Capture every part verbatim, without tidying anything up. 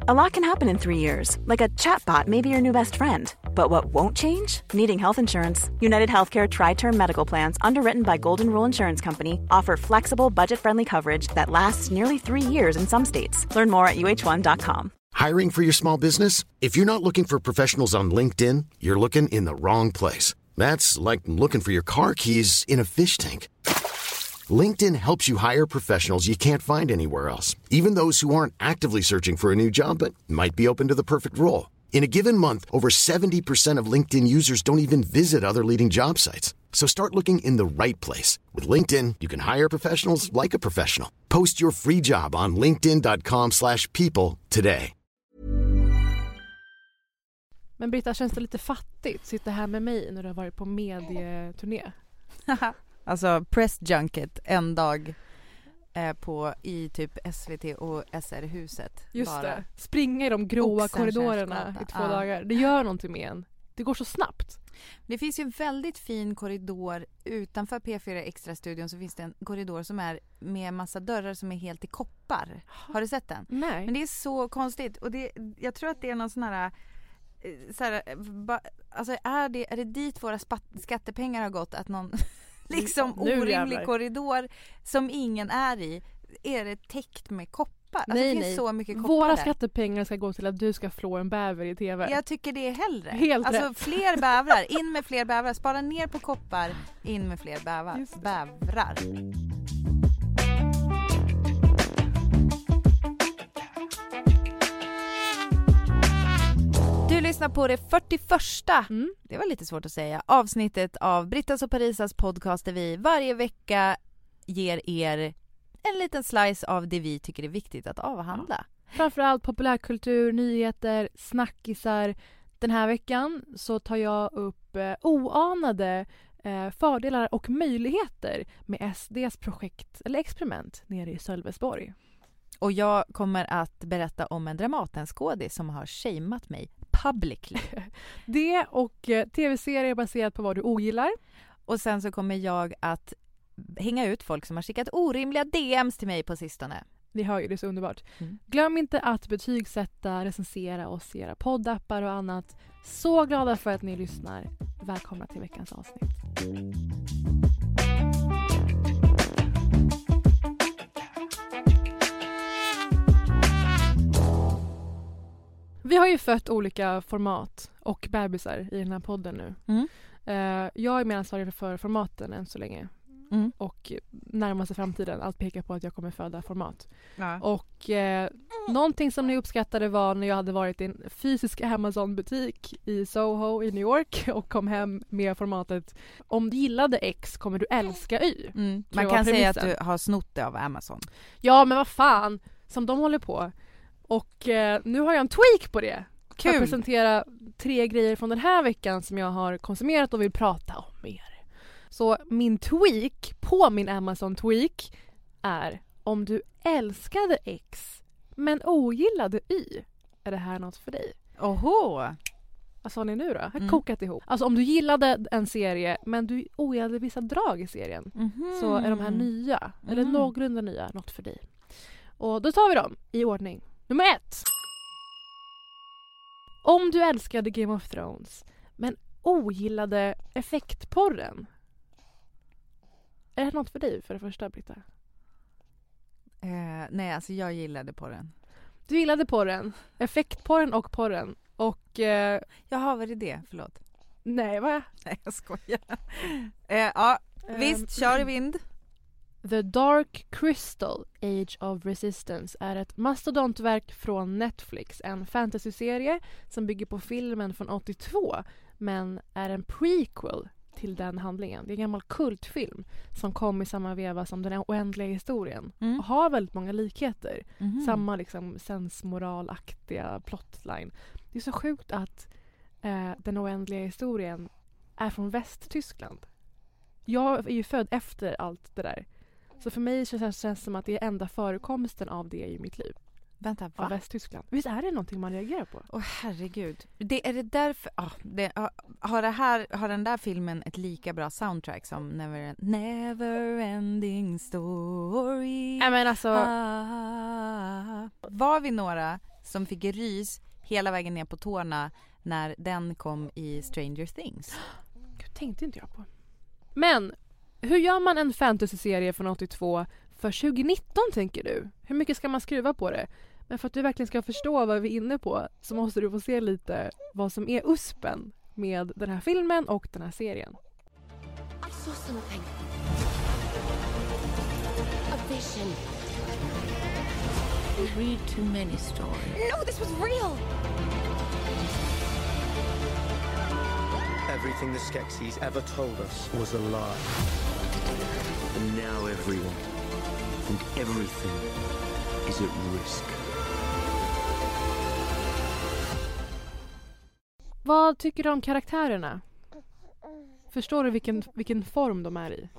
A lot can happen in three years, like a chatbot may be your new best friend. But what won't change? Needing health insurance. United Healthcare Tri-Term Medical Plans, underwritten by Golden Rule Insurance Company, offer flexible, budget-friendly coverage that lasts nearly three years in some states. Learn more at U H one dot com. Hiring for your small business? If you're not looking for professionals on LinkedIn, you're looking in the wrong place. That's like looking for your car keys in a fish tank. LinkedIn helps you hire professionals you can't find anywhere else, even those who aren't actively searching for a new job but might be open to the perfect role. In a given month, over seventy percent of LinkedIn users don't even visit other leading job sites. So start looking in the right place. With LinkedIn, you can hire professionals like a professional. Post your free job on linkedin dot com slash people today. Men Britta, känns det lite fattigt sitta här med mig när du har varit på medieturné? Alltså press junket en dag eh, på i typ S V T och S R-huset. Just bara. det. Springa i de gråa Oxen korridorerna i två ja. dagar. Det gör någonting med en. Det går så snabbt. Det finns ju en väldigt fin korridor utanför P fyra Extra-studion, så finns det en korridor som är med massa dörrar som är helt i koppar. Har du sett den? Nej. Men det är så konstigt. Och det, jag tror att det är någon sån här... Så här ba, alltså är det, är det dit våra spat, skattepengar har gått, att någon liksom nu orimlig jävlar. korridor som ingen är i, är det täckt med koppar? Alltså Nej, det finns nej. så mycket koppar Våra där. skattepengar ska gå till att du ska flå en bäver i tv. Jag tycker det är hellre. Helt alltså rätt. fler bävrar, in med fler bävrar, spara ner på koppar, in med fler bävrar. Just det. Bävrar. Du lyssnar på det fyrtioförsta, Mm. det var lite svårt att säga, avsnittet av Brittas och Parisas podcast, där vi varje vecka ger er en liten slice av det vi tycker är viktigt att avhandla. Framförallt populärkultur, nyheter, snackisar. Den här veckan så tar jag upp eh, oanade eh, fördelar och möjligheter med S D:s projekt eller experiment nere i Sölvesborg. Och jag kommer att berätta om en Dramatenskådis som har shameat mig publicly. Det och eh, tv-serier baserat på vad du ogillar. Och sen så kommer jag att hänga ut folk som har skickat orimliga D M's till mig på sistone. Ni hör ju, det är så underbart. Mm. Glöm inte att betygsätta, recensera oss i era poddappar och annat. Så glada för att ni lyssnar. Välkomna till veckans avsnitt. Vi har ju fött olika format och bebisar i den här podden nu. Mm. Uh, jag är medansvarig för formaten än så länge. Mm. Och närmaste framtiden, allt pekar på att jag kommer föda format. Ja. Och eh, någonting som ni uppskattade var när jag hade varit i en fysisk Amazon-butik i Soho i New York och kom hem med formatet om du gillade X kommer du älska Y. Mm. Det Man var kan säga att premissen. du har snott det av Amazon. Ja, men vad fan, som de håller på. Och eh, nu har jag en tweak på det. För att Kul! presentera tre grejer från den här veckan som jag har konsumerat och vill prata om mer. Så min tweak på min Amazon tweak är: om du älskade X men ogillade Y, är det här något för dig? Oho! Vad sa ni nu då? Jag har Mm. kokat ihop. Alltså om du gillade en serie men du ogillade vissa drag i serien, Mm-hmm. så är de här nya, eller Mm. någorlunda nya, något för dig. Och då tar vi dem i ordning. Nummer ett. Om du älskade Game of Thrones men ogillade effektporren, är det något för dig för det första, Britta? Eh, nej, alltså jag gillade på den. Du gillade porren, effektporren och porren. Och eh, Jaha, vad är det? Förlåt. nej, va? Nej, jag skojar. eh, ja, Ehm, visst, kör i vind. The Dark Crystal Age of Resistance är ett mastodontverk från Netflix, en fantasyserie som bygger på filmen från åttiotvå men är en prequel till den handlingen. Det är en gammal kultfilm som kom i samma veva som Den oändliga historien Mm. och har väldigt många likheter. Mhm. Samma liksom sensmoralaktiga plotline. Det är så sjukt att eh, Den oändliga historien är från Västtyskland. Jag är ju född efter allt det där. Så för mig känns det känns som att det är enda förekomsten av det i mitt liv. Vänta, Av va? Västtyskland. Visst är det någonting man reagerar på? Åh herregud. Det, är det därför... Ah, det, ah, har, det här, har den där filmen ett lika bra soundtrack som Never, Never Ending Story? Nej men alltså, Ah, var vi några som fick rys hela vägen ner på tårna när den kom i Stranger Things. Gud, tänkte inte jag på. Men hur gör man en fantasy-serie från åttiotvå för tjugonitton, tänker du? Hur mycket ska man skruva på det? Men för att du verkligen ska förstå vad vi är inne på så måste du få se lite vad som är uspen med den här filmen och den här serien. I saw something. A vision. You read too many stories. No, this was real. Everything the Skeksis ever told us was a lie. And now everyone and everything is at risk. Vad tycker du om karaktärerna? Förstår du vilken, vilken form de är i?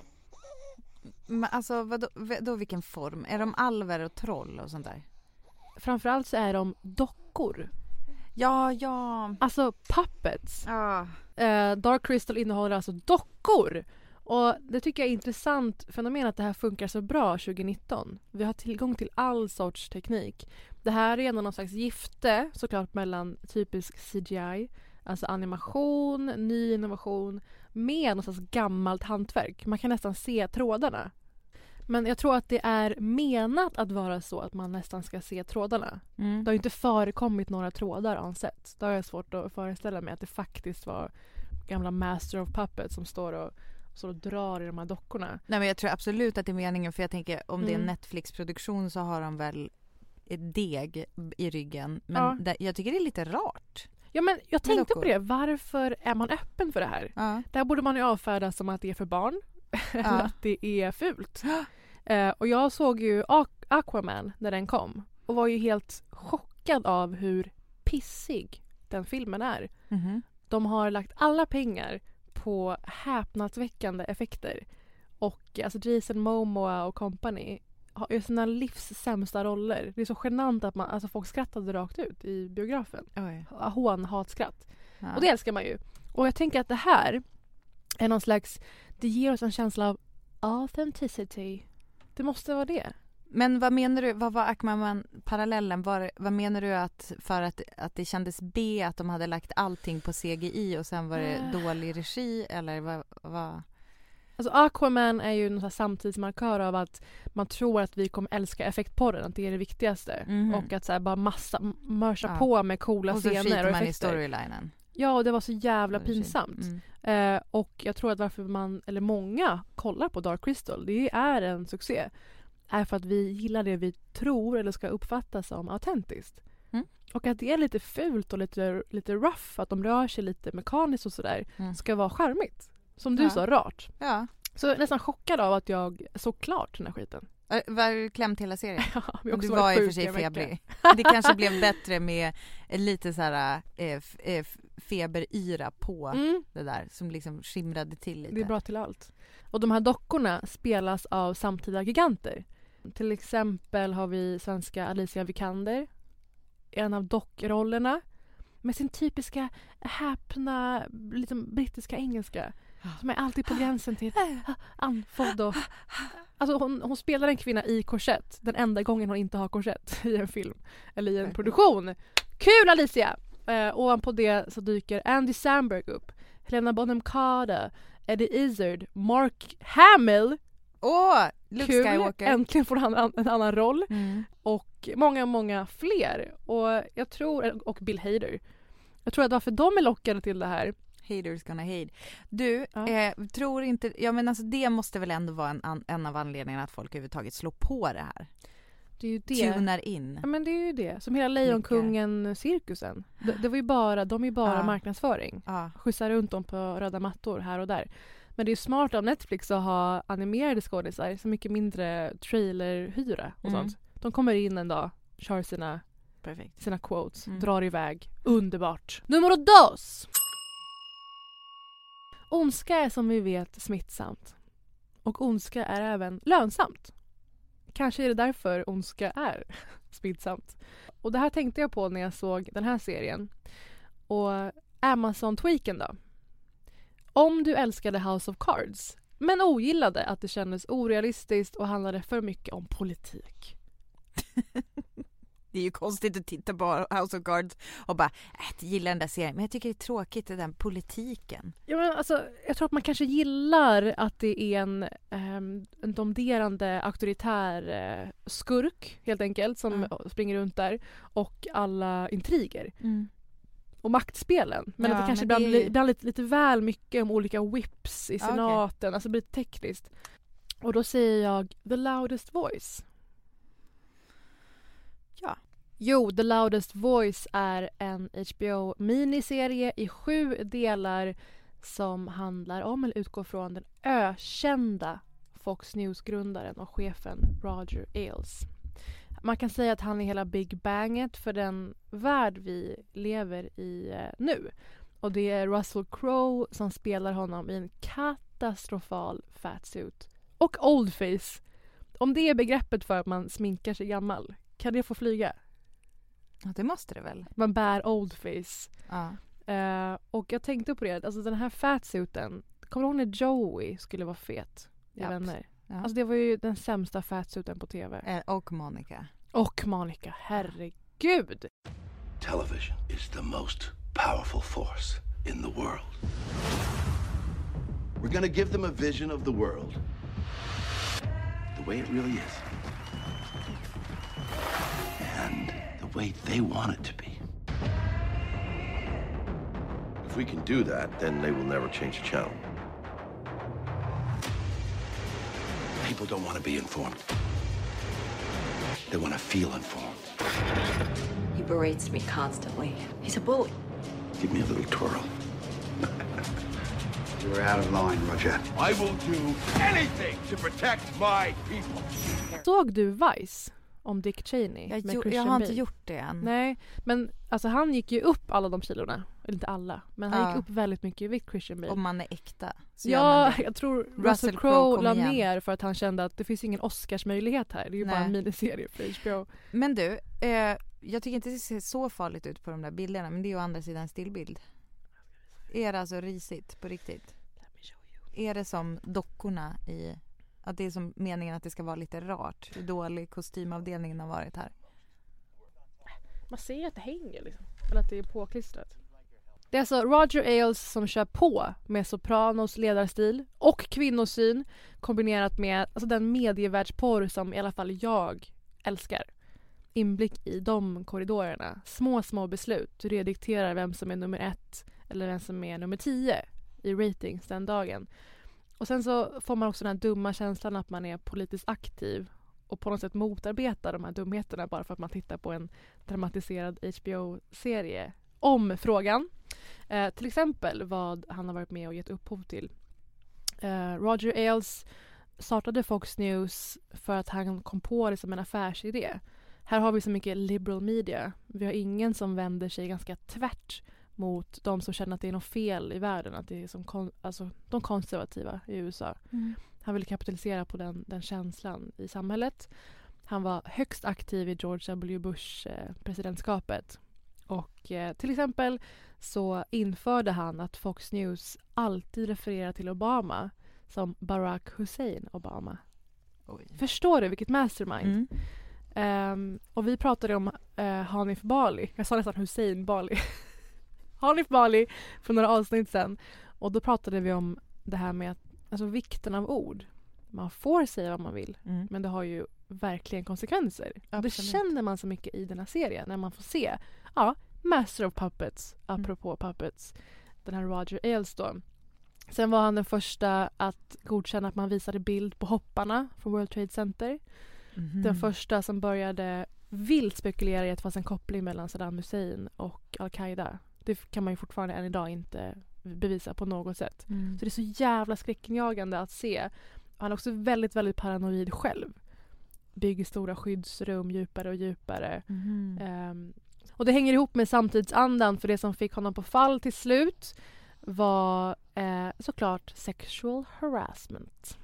Men alltså, vadå, vadå vilken form? Är de alver och troll och sånt där? Framförallt så är de dockor. Ja, ja. Alltså puppets. Ja. Uh, Dark Crystal innehåller alltså dockor. Och det tycker jag är intressant fenomen att det här funkar så bra tjugonitton. Vi har tillgång till all sorts teknik. Det här är ändå någon slags gifte såklart mellan typisk C G I, alltså animation, ny innovation med någon slags gammalt hantverk. Man kan nästan se trådarna. Men jag tror att det är menat att vara så att man nästan ska se trådarna. Mm. Det har ju inte förekommit några trådar ansett. Då har jag svårt att föreställa mig att det faktiskt var gamla Master of Puppets som står och, står och drar i de här dockorna. Nej, men jag tror absolut att det är meningen, för jag tänker om det är en Mm. Netflix-produktion så har de väl ett deg i ryggen. Men Ja. det, jag tycker det är lite rart. Ja, men jag tänkte dockor. på det. Varför är man öppen för det här? Ja. Där borde man ju avfärda som att det är för barn. Eller Ja. att det är fult. Eh, och jag såg ju Aqu- Aquaman när den kom. Och var ju helt chockad av hur pissig den filmen är. Mhm. De har lagt alla pengar på häpnadsväckande effekter. Och alltså Jason Momoa och company har ju sina livs sämsta roller. Det är så genant att man, alltså folk skrattade rakt ut i biografen. Oj. Hån, hatskratt. Ja. Och det älskar man ju. Och jag tänker att det här är någon slags, det ger oss en känsla av authenticity. Det måste vara det. Men vad menar du, vad var Aquaman-parallellen? Var, vad menar du att för att, att det kändes B att de hade lagt allting på C G I och sen var det Äh. dålig regi eller vad? vad? Alltså Aquaman är ju en samtidsmarkör av att man tror att vi kommer älska effektporren, att det är det viktigaste. Mhm. Och att så här bara massa, mörsa Ja. på med coola Och så scener skiter och man i effekter. storylinen. Ja, och det var så jävla Precis. pinsamt. Mm. Eh, och jag tror att varför man, eller många, kollar på Dark Crystal, det är en succé, är för att vi gillar det vi tror eller ska uppfatta som autentiskt. Mm. Och att det är lite fult och lite, lite rough, att de rör sig lite mekaniskt och sådär, Mm. ska vara charmigt. Som du Ja. sa, rart. Ja. Så jag är nästan chockad av att jag såg klart den här skiten. Äh, Var du klämt hela serien? Ja, vi har Du också var varit i och för sjuka sig en vecka. febrig. Det kanske blev bättre med lite så här eh, f- eh, feberyra på Mm, det där som liksom skimrade till lite. det är bra till allt. Och de här dockorna spelas av samtida giganter. Till exempel har vi svenska Alicia Vikander, en av dockrollerna, med sin typiska häpna liksom, brittiska engelska. Som är alltid på gränsen till andfådd. Och, alltså hon, hon spelar en kvinna i korsett. Den enda gången hon inte har korsett i en film. Eller i en produktion. Kul Alicia! Eh, ovanpå det så dyker Andy Samberg upp. Helena Bonham Carter, Eddie Izzard, Mark Hamill. Åh! Luke Kul! Skywalker. Äntligen får han en, en annan roll. Mm. Och många, många fler. Och jag tror, och Bill Hader. Jag tror att varför de är lockade till det här. Haters gonna hate. Du, Ja. eh, tror inte... Ja, men alltså det måste väl ändå vara en, an, en av anledningarna att folk överhuvudtaget slår på det här. Det är ju det. Tunar in. Ja, men det är ju det. Som hela Lejonkungen-cirkusen. Det, det var ju bara, de är ju bara Ja. marknadsföring. Ja. Skjutsar runt dem på röda mattor här och där. Men det är ju smart av Netflix att ha animerade skådisar. Så mycket mindre trailerhyra och Mm. sånt. De kommer in en dag, kör sina, Perfekt. sina quotes, Mm. drar iväg. Underbart. Nummer dos! Ondska är som vi vet smittsamt. Och ondska är även lönsamt. Kanske är det därför ondska är smittsamt. Och det här tänkte jag på när jag såg den här serien. Och Amazon-tweaken då. Om du älskade House of Cards men ogillade att det kändes orealistiskt och handlade för mycket om politik. Det är ju konstigt att titta på House of Cards och bara, äh, jag gillar den där serien. Men jag tycker det är tråkigt, den politiken. Ja, men alltså, jag tror att man kanske gillar att det är en, um, en domderande auktoritär uh, skurk helt enkelt som mm. springer runt där och alla intriger. Mm. Och maktspelen. Men ja, att det kanske men ibland det... blir ibland lite, lite väl mycket om olika whips i senaten. Okay. Alltså det blir tekniskt. Och då säger jag The Loudest Voice. Ja. Jo, The Loudest Voice är en H B O-miniserie i sju delar som handlar om eller utgår från den ökända Fox News-grundaren och chefen Roger Ailes. Man kan säga att han är hela Big Banget för den värld vi lever i eh, nu. Och det är Russell Crowe som spelar honom i en katastrofal fatsuit. Och oldface. Om det är begreppet för att man sminkar sig gammal, kan det få flyga? Ja, det måste det väl. Man bär oldface. Ja. Uh, och jag tänkte på det, alltså den här fatsuiten, kommer du ihåg när Joey skulle vara fet i Japp. Vänner? Ja. Alltså det var ju den sämsta fatsuiten på tv. Eh, och Monica. Och Monica, herregud! Television is the most powerful force in the world. We're gonna give them a vision of the world the way it really is. And the way they want it to be. If we can do that, then they will never change the channel. People don't want to be informed. They want to feel informed. He berates me constantly. He's a bully. Give me a little twirl. You're out of line, Roger. I will do anything to protect my people. Såg du Vice om Dick Cheney jag, med jo, Christian jag har Bale? inte gjort det än. Nej, men alltså han gick ju upp alla de kilorna. Eller inte alla, men han ja. gick upp väldigt mycket i vikt, Christian Bale. Om man är äkta. Så ja, jag tror Russell, Russell Crowe la igen. ner för att han kände att det finns ingen Oscarsmöjlighet här. Det är ju Nej. bara en miniserie för H B O. Men du, eh, jag tycker inte det ser så farligt ut på de där bilderna, men det är ju å andra sidan en stillbild. Är det alltså risigt på riktigt? Är det som dockorna i... Att det är som meningen att det ska vara lite rart. Hur dålig kostymavdelningen har varit här. Man ser att det hänger liksom. Eller att det är påklistrat. Det är alltså Roger Ailes som kör på med Sopranos ledarstil och kvinnosyn kombinerat med alltså den medievärldsporr som i alla fall jag älskar. Inblick i de korridorerna. Små, små beslut. Du redikterar vem som är nummer ett eller vem som är nummer tio i ratings den dagen. Och sen så får man också den här dumma känslan att man är politiskt aktiv och på något sätt motarbetar de här dumheterna bara för att man tittar på en dramatiserad H B O-serie om frågan. Eh, till exempel vad han har varit med och gett upphov till. Eh, Roger Ailes startade Fox News för att han kom på det som en affärsidé. Här har vi så mycket liberal media. Vi har ingen som vänder sig ganska tvärt mot de som känner att det är något fel i världen. Att det är som kon- alltså, de konservativa i U S A. Mm. Han ville kapitalisera på den, den känslan i samhället. Han var högst aktiv i George W. Bush eh, presidentskapet. Och eh, till exempel så införde han att Fox News alltid refererar till Obama som Barack Hussein Obama. Oj. Förstår du vilket mastermind? Mm. Um, och vi pratade om uh, Hanif Bali. Jag sa nästan Hussein Bali. Hanif Bali för några avsnitt sedan. Och då pratade vi om det här med att, alltså vikten av ord. Man får säga vad man vill. Mm. Men det har ju verkligen konsekvenser. Och det känner man så mycket i den här serien. När man får se, ja, Master of Puppets. Apropå mm. Puppets. Den här Roger Ailes då. Sen var han den första att godkänna att man visade bild på hopparna från World Trade Center. Mm. Den första som började vilt spekulera i att det fanns en koppling mellan Saddam Hussein och Al-Qaida. Det kan man ju fortfarande än idag inte bevisa på något sätt. Mm. Så det är så jävla skräckinjagande att se. Han är också väldigt, väldigt paranoid själv. Bygger stora skyddsrum djupare och djupare. Mm. Um, och det hänger ihop med samtidsandan, för det som fick honom på fall till slut var eh, såklart sexual harassment.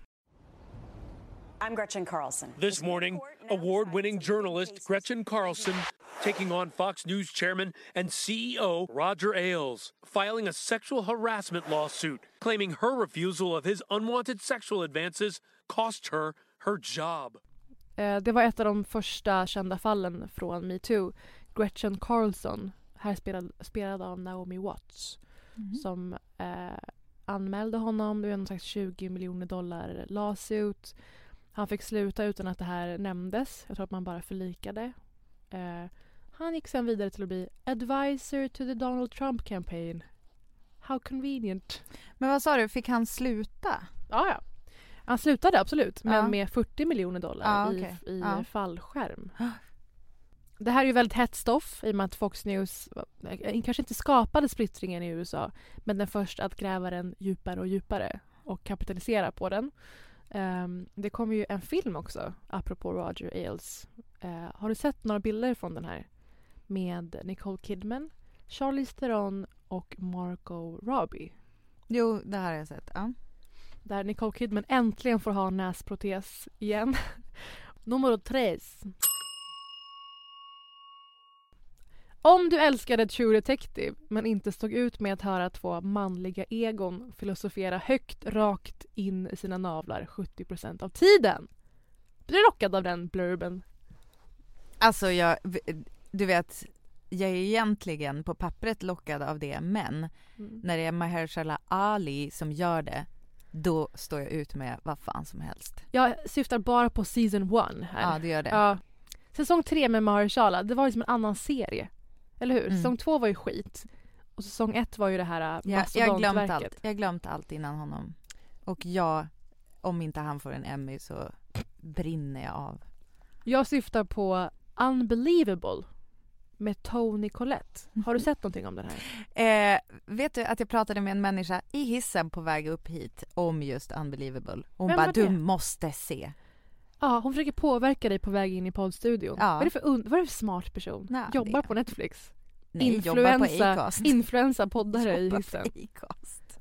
I'm Gretchen Carlson. This morning, award-winning journalist Gretchen Carlson taking on Fox News chairman and C E O Roger Ailes, filing a sexual harassment lawsuit, claiming her refusal of his unwanted sexual advances cost her her job. Eh, det var ett av de första kända fallen från MeToo. Gretchen Carlson, här spelad, spelad av Naomi Watts, mm. som eh, anmälde honom. Det var någon slags tjugo miljoner dollar lawsuit. Han fick sluta utan att det här nämndes. Jag tror att man bara förlikade. Eh, han gick sen vidare till att bli advisor to the Donald Trump campaign. How convenient. Men vad sa du, fick han sluta? Ja, ja. Han slutade absolut, men ja. med fyrtio miljoner dollar ja, okay. i, i ja. fallskärm. Det här är ju väldigt hett stoff i och med att Fox News kanske inte skapade splittringen i U S A, men den först att gräva den djupare och djupare och kapitalisera på den. Um, det kommer ju en film också, apropå Roger Ailes. Uh, har du sett några bilder från den här? Med Nicole Kidman, Charlize Theron och Margot Robbie. Jo, det här har jag sett. Ja. Där Nicole Kidman äntligen får ha näsprotes igen. Nummer tres. Om du älskade True Detective men inte stod ut med att höra två manliga egon filosofera högt rakt in i sina navlar sjuttio procent av tiden. Blir du lockad av den blurben? Alltså jag, du vet, jag är egentligen på pappret lockad av det, men mm. när det är Mahershala Ali som gör det, då står jag ut med vad fan som helst. Jag syftar bara på season one här. Ja, det gör det. Ja. Säsong tre med Mahershala, det var ju som en annan serie. Eller hur? Mm. Säsong två var ju skit. Och säsong ett var ju det här ja, jag har glömt allt. Jag har glömt allt innan honom. Och jag, om inte han får en Emmy så brinner jag av. Jag syftar på Unbelievable med Toni Collette. Har du sett någonting om den här? Eh, vet du att jag pratade med en människa i hissen på väg upp hit om just Unbelievable. Hon bara, du måste se. Ja, hon försöker påverka dig på väg in i poddstudion. Ja. Vad är det för, un- vad är det för smart person? Nej, jobbar det... på Netflix. Nej, influensa, jobbar på Acast. Influensa poddare i hissen. Acast.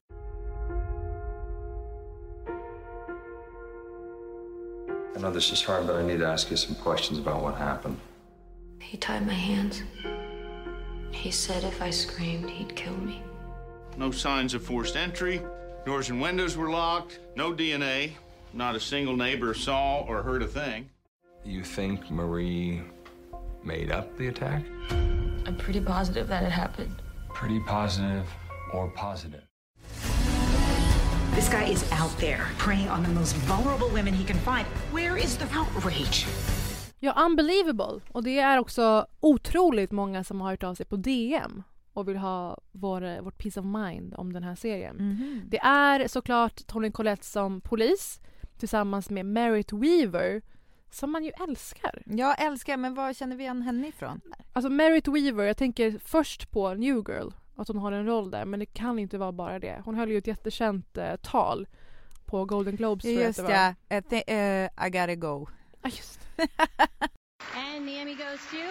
I know this is hard, but I need to ask you some questions about what happened. He tied my hands. He said if I screamed, he'd kill me. No signs of forced entry. Doors and windows were locked. No D N A. Not a single neighbor saw or heard a thing. You think Marie made up the attack? I'm pretty positive that it happened. Pretty positive or positive? This guy is out there preying on the most vulnerable women he can find. Where is the outrage? Ja, Unbelievable. Och det är också otroligt många som har hört av sig på D M och vill ha vår, vårt peace of mind om den här serien. Mm-hmm. Det är såklart Toni Collette som polis tillsammans med Merritt Weaver som man ju älskar. Jag älskar, men vad känner vi igen henne ifrån? Alltså Merritt Weaver, jag tänker först på New Girl, att hon har en roll där, men det kan inte vara bara det. Hon höll ju ett jättekänt uh, tal på Golden Globes. Just ja, I, th- uh, I gotta go. Ah, just. And the Emmy goes to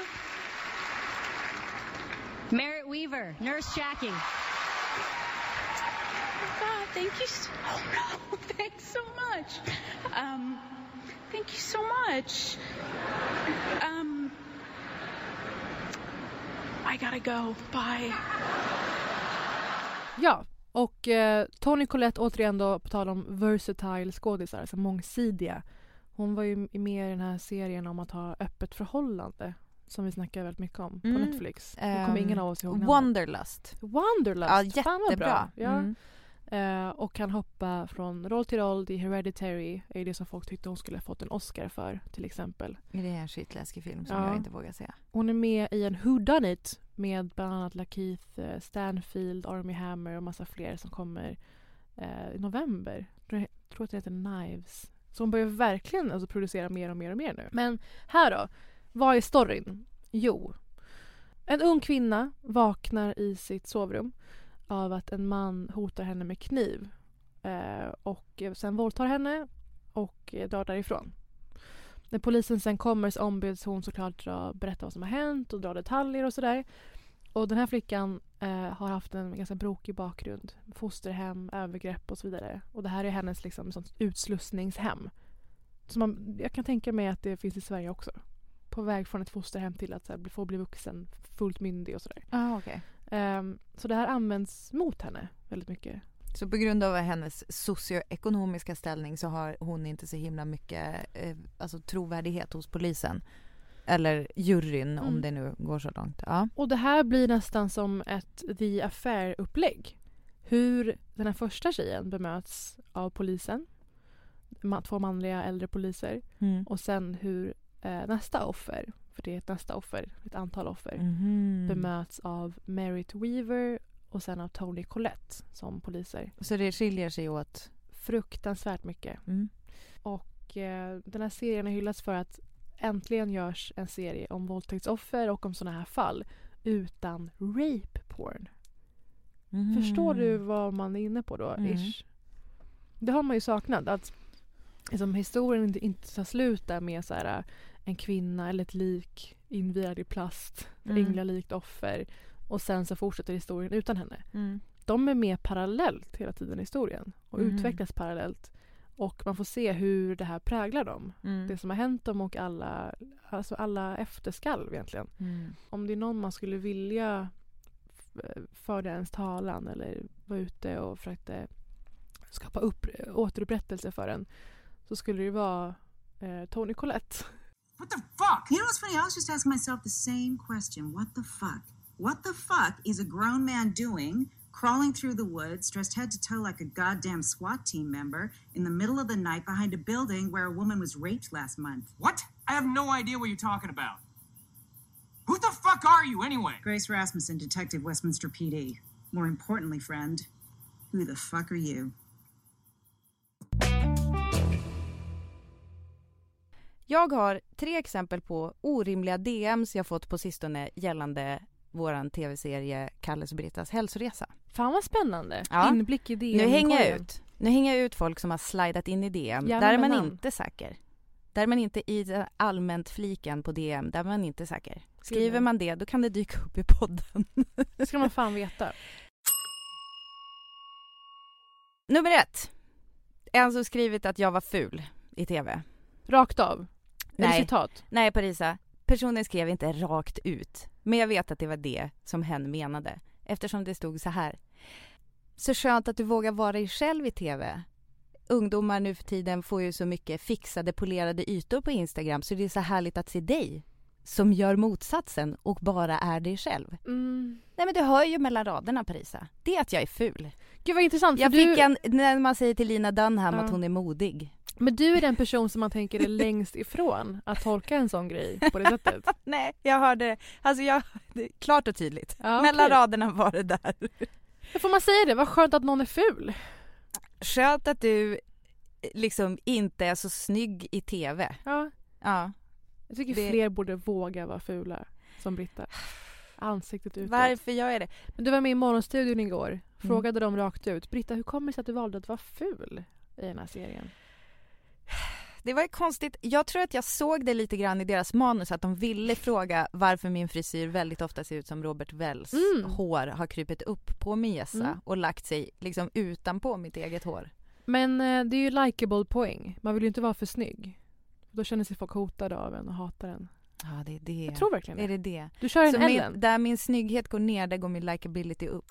Merritt Weaver, Nurse Jackie. God, thank you so no, thanks so much. Um, thank you so much. Um, I gotta go. Bye. Ja, och eh, Toni Collette återigen då på tal om versatile skådisar, alltså mångsidiga. Hon var ju med i den här serien om att ha öppet förhållande som vi snackar väldigt mycket om mm. på Netflix. Nu kommer ingen av oss ihåg namnet. Wonderlust. Wonderlust. Ja, jättebra. Ja. Mm. Uh, och kan hoppa från roll till roll. i Hereditary är det som folk tyckte hon skulle ha fått en Oscar för, till exempel. Är det en skitläskig film som ja. jag inte vågar se? Hon är med i en Who Done It med bland annat Lakeith Stanfield, Armie Hammer och massa fler som kommer uh, i november. Jag tror att det heter Knives. Så hon börjar verkligen alltså, producera mer och mer och mer nu. Men här då, vad är storyn? Jo, en ung kvinna vaknar i sitt sovrum av att en man hotar henne med kniv eh, och sen våldtar henne och eh, drar därifrån. När polisen sen kommer så ombeds hon såklart dra, berätta vad som har hänt och dra detaljer och sådär. Och den här flickan eh, har haft en ganska brokig bakgrund. Fosterhem, övergrepp och så vidare. Och det här är hennes liksom, sånt utslussningshem. Så man, jag kan tänka mig att det finns i Sverige också. På väg från ett fosterhem till att så här, få bli vuxen, fullt myndig och sådär. Ah, okay. Um, så det här används mot henne väldigt mycket. Så på grund av hennes socioekonomiska ställning så har hon inte så himla mycket eh, alltså trovärdighet hos polisen. Eller juryn mm. om det nu går så långt. Ja. Och det här blir nästan som ett The Affair-upplägg. Hur den här första tjejen bemöts av polisen. Två manliga äldre poliser. Mm. Och sen hur eh, nästa offer, för det är ett nästa offer, ett antal offer, mm. bemöts av Merritt Weaver och sen av Toni Collette som poliser. Så det skiljer sig åt? Fruktansvärt mycket. Mm. Och eh, den här serien har hyllats för att äntligen görs en serie om våldtäktsoffer och om såna här fall utan rape porn. Mm. Förstår du vad man är inne på då? Mm. Ish? Det har man ju saknat. Att liksom, historien inte, inte tar slut där med så här, en kvinna eller ett lik invirad i plast, mm. änglalikt offer, och sen så fortsätter historien utan henne. Mm. De är med parallellt hela tiden i historien och mm. utvecklas parallellt. Och man får se hur det här präglar dem. Mm. Det som har hänt dem och alla, alltså alla efterskalv egentligen. Mm. Om det är någon man skulle vilja föra ens talan eller vara ute och försökte skapa upp, återupprättelse för en, så skulle det vara eh, Toni Collette. What the fuck? You know what's funny? I was just asking myself the same question. What the fuck? What the fuck is a grown man doing crawling through the woods, dressed head to toe like a goddamn SWAT team member, in the middle of the night behind a building where a woman was raped last month? What? I have no idea what you're talking about. Who the fuck are you, anyway? Grace Rasmussen, Detective, Westminster P D. More importantly, friend, who the fuck are you? Jag har tre exempel på orimliga D M's jag fått på sistone gällande våran tv-serie Kalles och Brittas hälsoresa. Fan vad spännande. Ja. Inblick i D M. Nu hänger jag ut. Nu hänger jag ut folk som har slidat in i D M. Jävlar, där är man namn. Inte säker. Där är man inte i allmänt fliken på D M. Där är man inte säker. Skriver man det, då kan det dyka upp i podden. Det ska man fan veta. Nummer ett. En som skrivit att jag var ful i tv. Rakt av? Nej. Citat? Nej, Parisa. Personen skrev inte rakt ut. Men jag vet att det var det som hen menade. Eftersom det stod så här. Så skönt att du vågar vara dig själv i tv. Ungdomar nu för tiden får ju så mycket fixade polerade ytor på Instagram. Så det är så härligt att se dig som gör motsatsen och bara är dig själv. Mm. Nej, men du hör ju mellan raderna, Parisa. Det är att jag är ful. Gud vad intressant. Jag för fick du... en, när man säger till Lina Dunham ja. att hon är modig. Men du är den person som man tänker är längst ifrån att tolka en sån grej på det sättet. Nej, jag hörde alltså jag det, klart och tydligt. Ja, okay. Mellan raderna var det där. Får man säga det? Vad skönt att någon är ful. Skönt att du liksom inte är så snygg i tv. Ja. Ja. Jag tycker det... fler borde våga vara fula som Britta. Ansiktet utåt. Varför gör jag det? Men du var med i Morgonstudion igår. Frågade mm. dem rakt ut. Britta, hur kommer det sig att du valde att vara ful i den här serien? Det var ju konstigt. Jag tror att jag såg det lite grann i deras manus att de ville fråga varför min frisyr väldigt ofta ser ut som Robert Wells mm. hår har krypit upp på min gässa mm. och lagt sig liksom utanpå mitt eget hår. Men eh, det är ju likeable poäng. Man vill ju inte vara för snygg. Då känner sig folk hotade av en och hatar en. Ja, det är det. Jag tror verkligen det. Är det det? Du kör en Så Ellen. Min, där min snygghet går ner, där går min likability upp.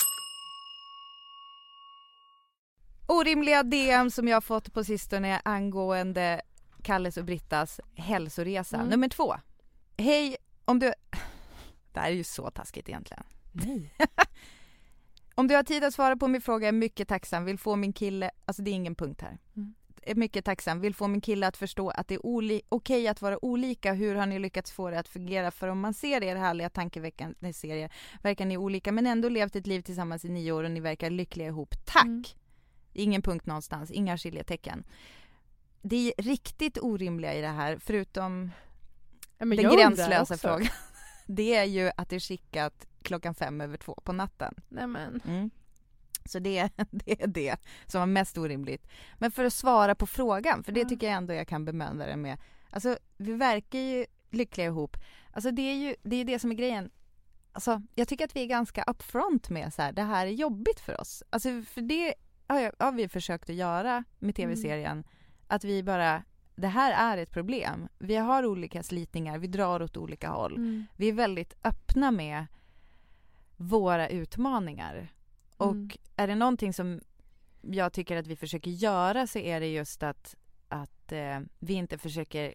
Orimliga D M som jag har fått på sistone angående Kalles och Brittas hälsoresa. Mm. Nummer två. Hej, om du... Det här är ju så taskigt egentligen. Nej. Om du har tid att svara på min fråga är mycket tacksam. Vill få min kille... Alltså det är ingen punkt här. Mm. Är mycket tacksam. Vill få min kille att förstå att det är oli- okej att vara olika. Hur har ni lyckats få det att fungera? För om man ser er härliga tankeväckande serie verkar ni olika men ändå levt ett liv tillsammans i nio år och ni verkar lyckliga ihop. Tack! Mm. Ingen punkt någonstans. Inga skiljetecken. Det är riktigt orimliga i det här, förutom ja, men den gränslösa frågan. Det är ju att det är skickat klockan fem över två på natten. Nämen. Mm. Så det, det är det som var mest orimligt. Men för att svara på frågan, för det ja. tycker jag ändå jag kan bemöda det med. Alltså, vi verkar ju lyckliga ihop. Alltså, det är ju det, är det som är grejen. Alltså, jag tycker att vi är ganska upfront med så här, det här är jobbigt för oss. Alltså, för det har, har vi försökt att göra med tv-serien. Mm. Att vi bara, det här är ett problem. Vi har olika slitningar, vi drar åt olika håll. Mm. Vi är väldigt öppna med våra utmaningar. Och mm. är det någonting som jag tycker att vi försöker göra så är det just att, att eh, vi inte försöker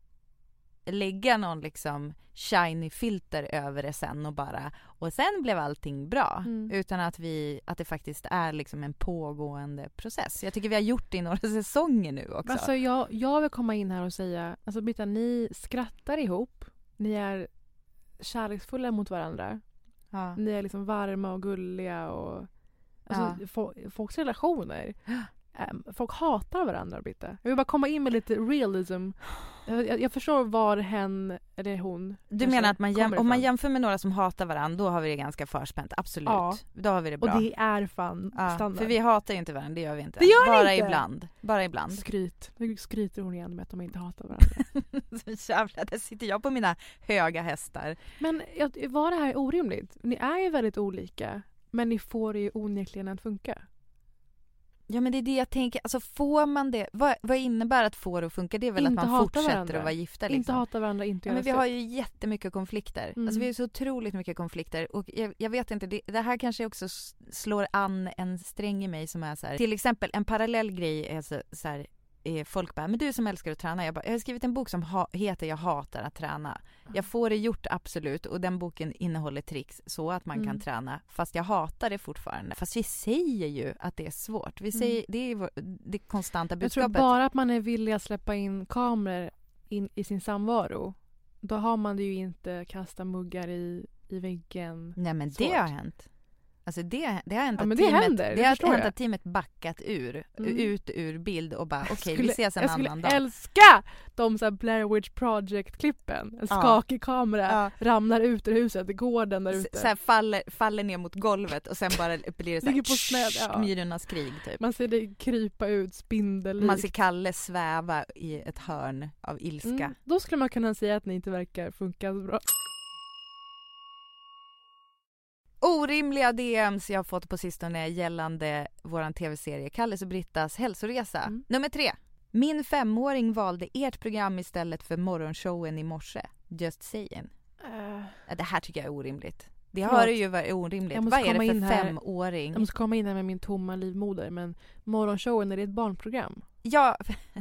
lägga någon liksom shiny filter över det sen och bara och sen blev allting bra mm. utan att vi att det faktiskt är liksom en pågående process. Jag tycker vi har gjort det i några säsonger nu också. Alltså jag, jag vill komma in här och säga, alltså Britta, ni skrattar ihop, ni är kärleksfulla mot varandra. Ja. Ni är liksom varma och gulliga och alltså ja. fo- folks relationer. Folk hatar varandra, Britta. Jag vill bara komma in med lite realism. Jag, jag förstår var hen eller hon. Du menar att man jäm- om man jämför med några som hatar varandra, då har vi det ganska förspänt. Absolut. Ja. Då har vi det bra. Och det är fan ja, standard. För vi hatar ju inte varandra, det gör vi inte. Det gör Bara inte. ibland. Bara ibland. Skryt. Nu skryter hon igen med att de inte hatar varandra. Så jävla, där sitter jag på mina höga hästar. Men var det här orimligt? Ni är ju väldigt olika, men ni får det ju onekligen att funka. Ja, men det är det jag tänker. Alltså får man det, vad, vad innebär att få det att funka? Det är väl inte att man fortsätter varandra. Att vara gifta liksom. Inte hata varandra, inte ja, göra men vi har ju jättemycket konflikter. Mm. Alltså vi har så otroligt mycket konflikter. Och jag, jag vet inte, det, det här kanske också slår an en sträng i mig som är så här. Till exempel en parallell grej är så, så här. Folk bara, men du som älskar att träna. Jag, bara, jag har skrivit en bok som ha, heter Jag hatar att träna. Jag får det gjort absolut. Och den boken innehåller tricks så att man mm. kan träna. Fast jag hatar det fortfarande. Fast vi säger ju att det är svårt. Vi säger, mm. det är det konstanta budskapet. Jag tror bara att man är villig att släppa in kameror in i sin samvaro. Då har man det ju inte kasta muggar i, i väggen. Nej, men svårt. Det har hänt. Alltså det, det har hänt ja, att det teamet, händer, det har hänt att teamet backat ur, mm. ut ur bild och bara okej, okay, vi ses en annan dag. Jag skulle älska de så här Blair Witch Project-klippen. En ja. skakig kamera ja. ramlar ut ur huset, gården där ute. Så här faller, faller ner mot golvet och sen bara blir det så här på sned, ja. myrornas krig typ. Man ser det krypa ut spindellikt. Man ser Kalle sväva i ett hörn av ilska. Mm. Då skulle man kunna säga att ni inte verkar funka så bra. Orimliga D M's jag har fått på sistone gällande våran tv-serie Kalles och Brittas hälsoresa. Mm. Nummer tre. Min femåring valde ert program istället för morgonshowen i morse. Just saying. Uh. Det här tycker jag är orimligt. Det har ju varit orimligt. Vad är det för femåring? Jag måste komma in här med min tomma livmoder. Men morgonshowen, är det ett barnprogram? Ja.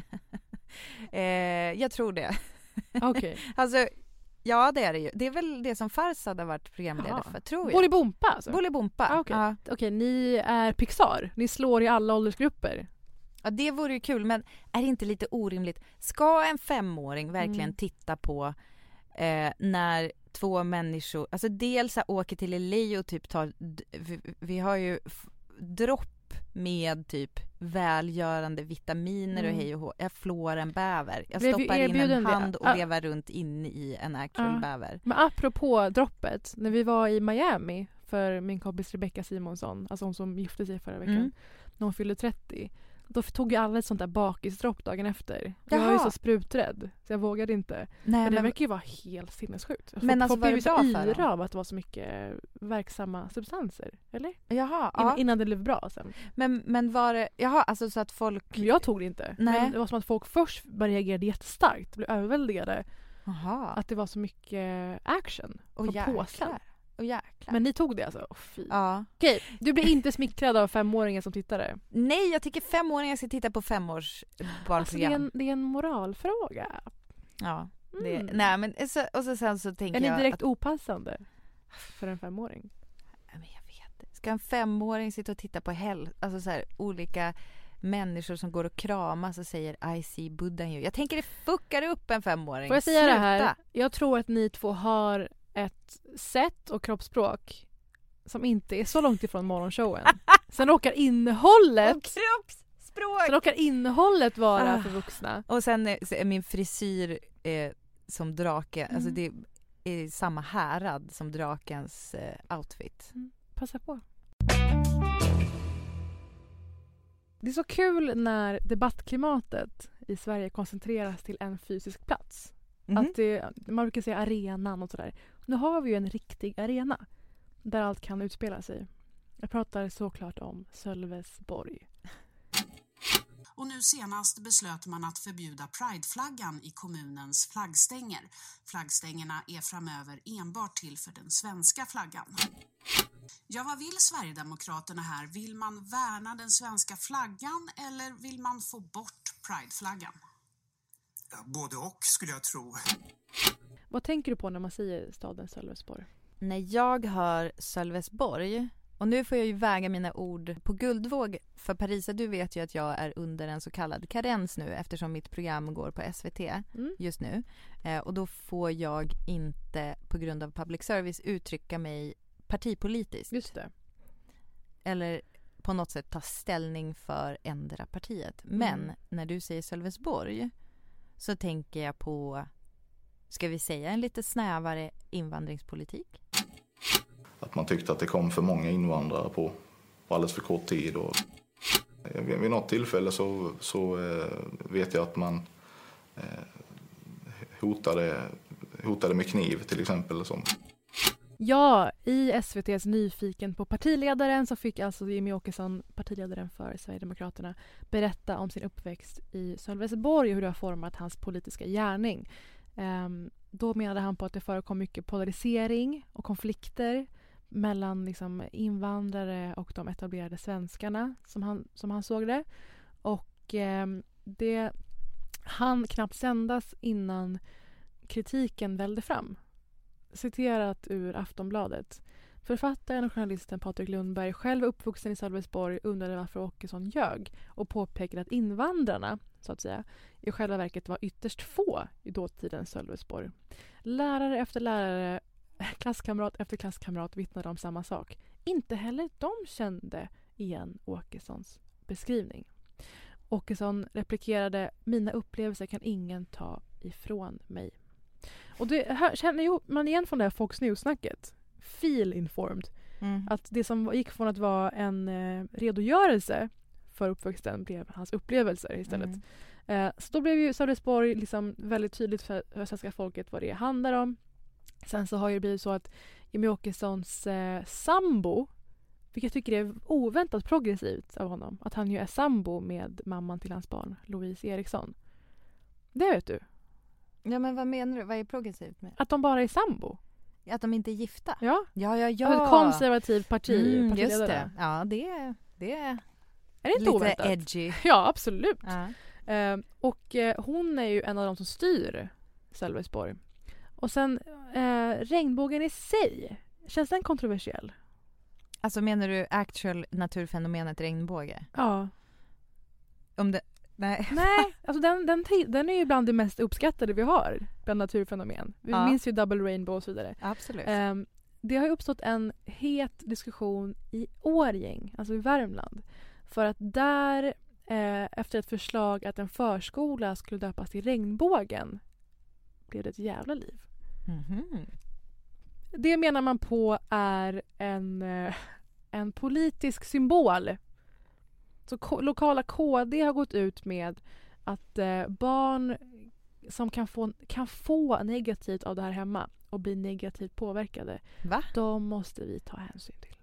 eh, jag tror det. Okej. Okay. Alltså... Ja, det är det ju. Det är väl det som Farsad har varit programledare för, tror jag. Bolibompa alltså? Bolibompa. Ah, Okej, okay. ja. okay, ni är Pixar. Ni slår i alla åldersgrupper. Ja, det vore ju kul. Men är det inte lite orimligt? Ska en femåring verkligen mm. titta på eh, när två människor... Alltså dels åker till L A och typ tar... Vi, vi har ju f- dropp med typ välgörande vitaminer mm. och hej och hå. Jag flår en bäver. Jag blev stoppar in en hand det. och vevar runt in i en actual ah. bäver. Men apropå droppet, när vi var i Miami för min kompis Rebecca Simonsson, alltså hon som gifte sig förra veckan, mm. när hon fyllde trettio, då tog jag alla ett sånt där bakisdropp dagen efter. Jag var ju så spruträdd, så jag vågade inte. Nej, men det men... verkar ju vara helt sinnessjukt. Men alltså var det bra för yra av att det var så mycket verksamma substanser, eller? Jaha, In, ja. Innan det blev bra sen. Men, men var det, jaha, alltså så att folk... Jag tog det inte. Nej. Men det var som att folk först bara reagerade jättestarkt, blev överväldigade. Aha. Att det var så mycket action på påsen. Oh, jäklar. Men ni tog det alltså? Oh, fy. Ja. Okej, du blir inte smickrad av femåringen som tittare? Nej, jag tycker femåringar ska titta på femårs barnprogram. Alltså det, är en, det är en moralfråga. Ja. Det, mm. Nej, men så, och så sen så tänker jag... Är jag ni direkt att, opassande för en femåring? Men jag vet. Ska en femåring sitta och titta på hel, alltså så här, olika människor som går och kramas och säger I see Buddha here. Jag tänker det fuckar upp en femåring. Får jag säga Sluta. det här? Jag tror att ni två har ett sätt och kroppsspråk som inte är så långt ifrån morgonshowen. Sen råkar innehållet och kroppsspråk. Sen råkar innehållet vara ah. för vuxna. Och sen är, är min frisyr eh, som drake, mm. alltså det är samma härad som drakens eh, outfit. Mm. Passa på. Det är så kul när debattklimatet i Sverige koncentreras till en fysisk plats. Mm. Att det, man brukar säga arenan och sådär. Nu har vi ju en riktig arena där allt kan utspela sig. Jag pratar såklart om Sölvesborg. Och nu senast beslöt man att förbjuda Pride-flaggan i kommunens flaggstänger. Flaggstängerna är framöver enbart till för den svenska flaggan. Ja, vad vill Sverigedemokraterna här? Vill man värna den svenska flaggan eller vill man få bort prideflaggan? Ja, både och skulle jag tro. Vad tänker du på när man säger staden Sölvesborg? När jag hör Sölvesborg, och nu får jag ju väga mina ord på guldvåg, för Parisa, du vet ju att jag är under en så kallad karens nu eftersom mitt program går på S V T mm. just nu. Eh, och då får jag inte på grund av public service uttrycka mig partipolitiskt. Just det. Eller på något sätt ta ställning för ändra partiet. Men mm. när du säger Sölvesborg så tänker jag på, ska vi säga, en lite snävare invandringspolitik. Att man tyckte att det kom för många invandrare på, på alldeles för kort tid. Och vid något tillfälle så, så eh, vet jag att man eh, hotade, hotade med kniv till exempel. Som. Ja, i S V T:s Nyfiken på partiledaren så fick alltså Jimmie Åkesson, partiledaren för Sverigedemokraterna, berätta om sin uppväxt i Sölvesborg och hur det har format hans politiska gärning. Um, då menade han på att det förekom mycket polarisering och konflikter mellan liksom invandrare och de etablerade svenskarna som han, som han såg det. Och eh, det hann knappt sändas innan kritiken välde fram. Citerat ur Aftonbladet. Författaren och journalisten Patrik Lundberg, själv uppvuxen i Sölvesborg, undrade varför Åkesson ljög och påpekade att invandrarna, så att säga, i själva verket var ytterst få i dåtidens Sölvesborg. Lärare efter lärare, klasskamrat efter klasskamrat vittnade om samma sak. Inte heller de kände igen Åkessons beskrivning. Åkesson replikerade: mina upplevelser kan ingen ta ifrån mig. Och det här, känner ju man igen från det här Fox News-snacket. Feel informed. Mm. Att det som gick från att vara en eh, redogörelse för uppväxten blev hans upplevelser istället. Mm. Eh, så då blev ju Sölvesborg liksom väldigt tydligt för, för svenska folket vad det handlar om. Sen så har det blivit så att Jimmie Åkessons eh, sambo, vilket jag tycker är oväntat progressivt av honom, att han ju är sambo med mamman till hans barn, Louise Eriksson. Det vet du. Ja, men vad menar du? Vad är progressivt med? Att de bara är sambo. Att de inte är gifta? Ja. Ja, ja, ja. Ett konservativt parti. Mm, just det. Ja, det, det är, är det inte lite oväntat? Edgy. Ja, absolut. Ja. Uh, och uh, hon är ju en av de som styr Sölvesborg. Och sen uh, regnbågen i sig. Känns den kontroversiell? Alltså menar du actual naturfenomenet regnbåge? Ja. Om det... Nej, Nej alltså den, den, den är ju bland det mest uppskattade vi har bland naturfenomen. Vi ja. minns ju Double Rainbow och så vidare. Absolut. Um, det har ju uppstått en het diskussion i Årjäng, alltså i Värmland. För att där, eh, efter ett förslag att en förskola skulle döpas till Regnbågen, blev det ett jävla liv. Mm-hmm. Det menar man på är en, eh, en politisk symbol. Så ko- lokala K D har gått ut med att eh, barn som kan få, kan få negativt av det här hemma och bli negativt påverkade, Va? de måste vi ta hänsyn till.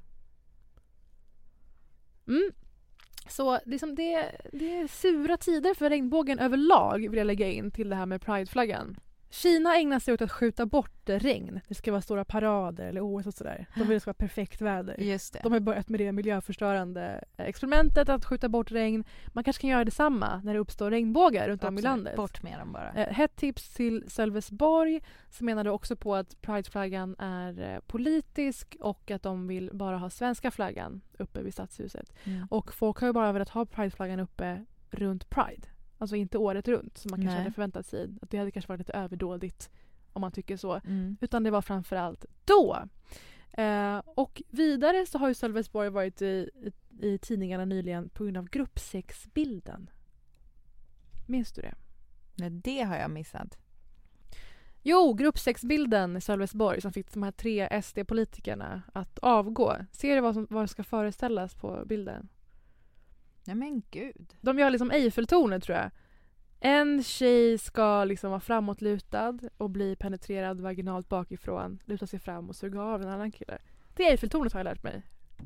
Mm. Så liksom det, det är sura tider för regnbågen överlag, vill jag lägga in till det här med prideflaggan. Kina ägnar sig åt att skjuta bort regn. Det ska vara stora parader eller O S och sådär. De vill att det ska vara perfekt väder. Just det. De har börjat med det miljöförstörande experimentet att skjuta bort regn. Man kanske kan göra detsamma när det uppstår regnbågar runt om i landet. Bort med dem bara. Eh, Hett tips till Sölvesborg, som menade också på att prideflaggan är eh, politisk och att de vill bara ha svenska flaggan uppe vid stadshuset. Mm. Och folk har ju bara velat ha prideflaggan uppe runt Pride. Alltså inte året runt som man kanske Nej. hade förväntat sig. Att det hade kanske varit lite överdådigt om man tycker så. Mm. Utan det var framförallt då. Eh, och vidare så har ju Sölvesborg varit i, i, i tidningarna nyligen på grund av gruppsexbilden. Minns du det? Nej, det har jag missat. Jo, gruppsexbilden i Sölvesborg som fick de här tre S D-politikerna att avgå. Ser du vad som vad ska föreställas på bilden? Ja men gud. De gör liksom Eiffeltornet, tror jag. En tjej ska liksom vara framåtlutad och bli penetrerad vaginalt bakifrån, luta sig fram och suga av en annan kille. Det är Eiffeltornet har jag lärt mig.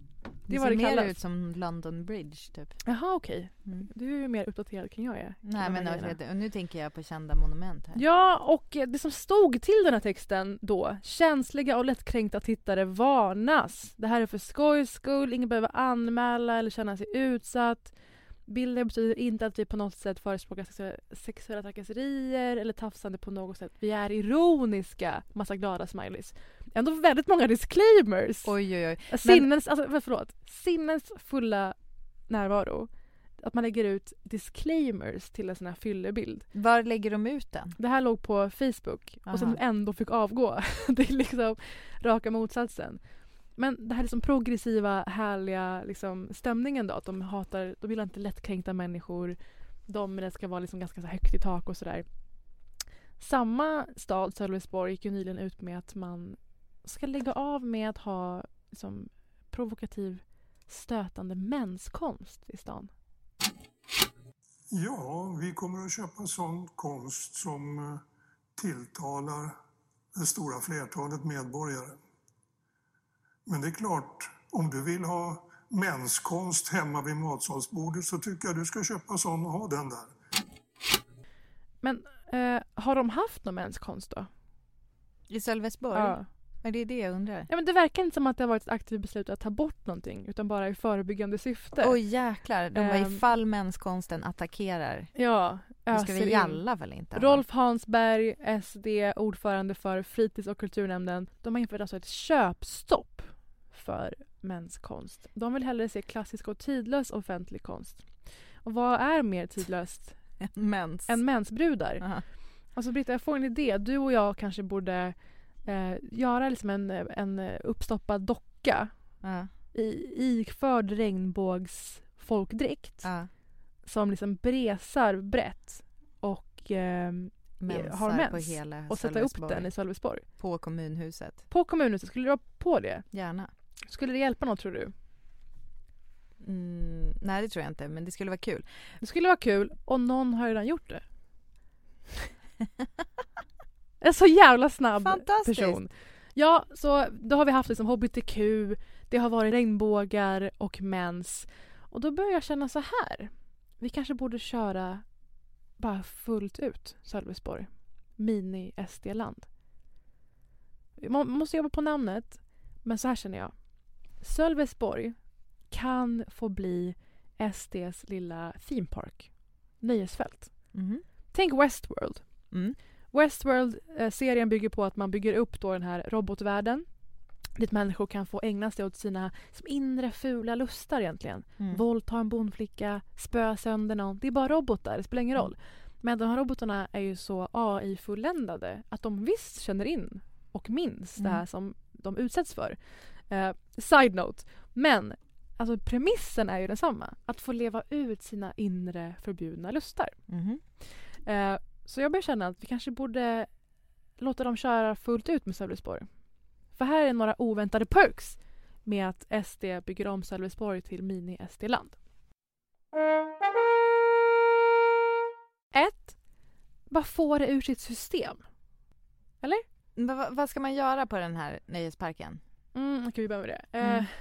Det, Det ser var det mer kallas. ut som London Bridge typ. Jaha, okej. Mm. Du är ju mer uppdaterad kan jag är. Nej men alltså, nu tänker jag på kända monument här. Ja, och det som stod till den här texten då, känsliga och lättkränkta tittare varnas. Det här är för skojs skull, ingen behöver anmäla eller känna sig utsatt. Bilder betyder inte att vi på något sätt förespråkar sexuella, sexuella trakasserier eller tafsande på något sätt. Vi är ironiska, massa glada smileys. Ändå väldigt många disclaimers. Oj oj oj. Sinnens, Men... alltså, förlåt, sinnens fulla närvaro. Att man lägger ut disclaimers till en sån här fyllebild. Var lägger de ut den? Det här låg på Facebook. Aha. Och sen ändå fick avgå. Det är liksom raka motsatsen. Men det här liksom progressiva, härliga liksom, stämningen då. Att de hatar, de vill inte lättkränkta människor. De det ska vara liksom ganska så högt i tak och sådär. Samma stad, Sölvesborg, gick ju nyligen ut med att man ska lägga av med att ha liksom, provokativ, stötande mänskonst i stan. Ja, vi kommer att köpa sån konst som tilltalar det stora flertalet medborgare. Men det är klart, om du vill ha mänskonst hemma vid matsalsbordet så tycker jag du ska köpa sån och ha den där. Men eh, har de haft någon mänskonst då? I Sölvesborg? Ja. Men det är det jag undrar. Ja, men det verkar inte som att det har varit ett aktivt beslut att ta bort någonting utan bara i förebyggande syfte. Oj jäklar, de var um, ifall mänskonsten attackerar. Ja, det ska vi i alla fall inte. Rolf Hansberg, S D, ordförande för fritids- och kulturnämnden. De har infört alltså ett köpstopp för mänskonst. De vill hellre se klassisk och tidlös offentlig konst. Och vad är mer tidlöst Mens. än mensbrudar? Uh-huh. Alltså Britta, jag får en idé. Du och jag kanske borde eh, göra liksom en, en uppstoppad docka uh-huh. i, iförd regnbågs folkdräkt uh-huh. som liksom bresar brett och eh, har mens på hela och sätta upp den i Sölvesborg. På kommunhuset. På kommunhuset. Skulle du vara på det? Gärna. Skulle det hjälpa något tror du? Mm, nej det tror jag inte, men det skulle vara kul. Det skulle vara kul och någon har redan gjort det. En så jävla snabb person. Ja, så då har vi haft liksom H B T Q, det har varit regnbågar och mens. Och då börjar jag känna så här. Vi kanske borde köra bara fullt ut Sölvesborg. Mini-S D-land. Man måste jobba på namnet. Men så här känner jag. Sölvesborg kan få bli S D:s lilla theme park. Nöjesfält. Mm. Tänk Westworld. Mm. Westworld-serien bygger på att man bygger upp då den här robotvärlden. Dit människor kan få ägna sig åt sina som inre fula lustar egentligen. Mm. Våldta en bondflicka, spöa sönder någon. Det är bara robotar, det spelar ingen roll. Men de här robotarna är ju så A I-fulländade att de visst känner in och minns mm. det här som de utsätts för. Uh, side note. Men alltså, premissen är ju densamma. Att få leva ut sina inre förbjudna lustar. Mm. Uh, så jag börjar känna att vi kanske borde låta dem köra fullt ut med Sölvesborg. För här är några oväntade perks med att S D bygger om Sölvesborg till mini-S D-land. Ett. Bara få det ur sitt system. Eller? Men vad, vad ska man göra på den här nöjesparken? Mm, kan vi börja med det. Mm. Eh,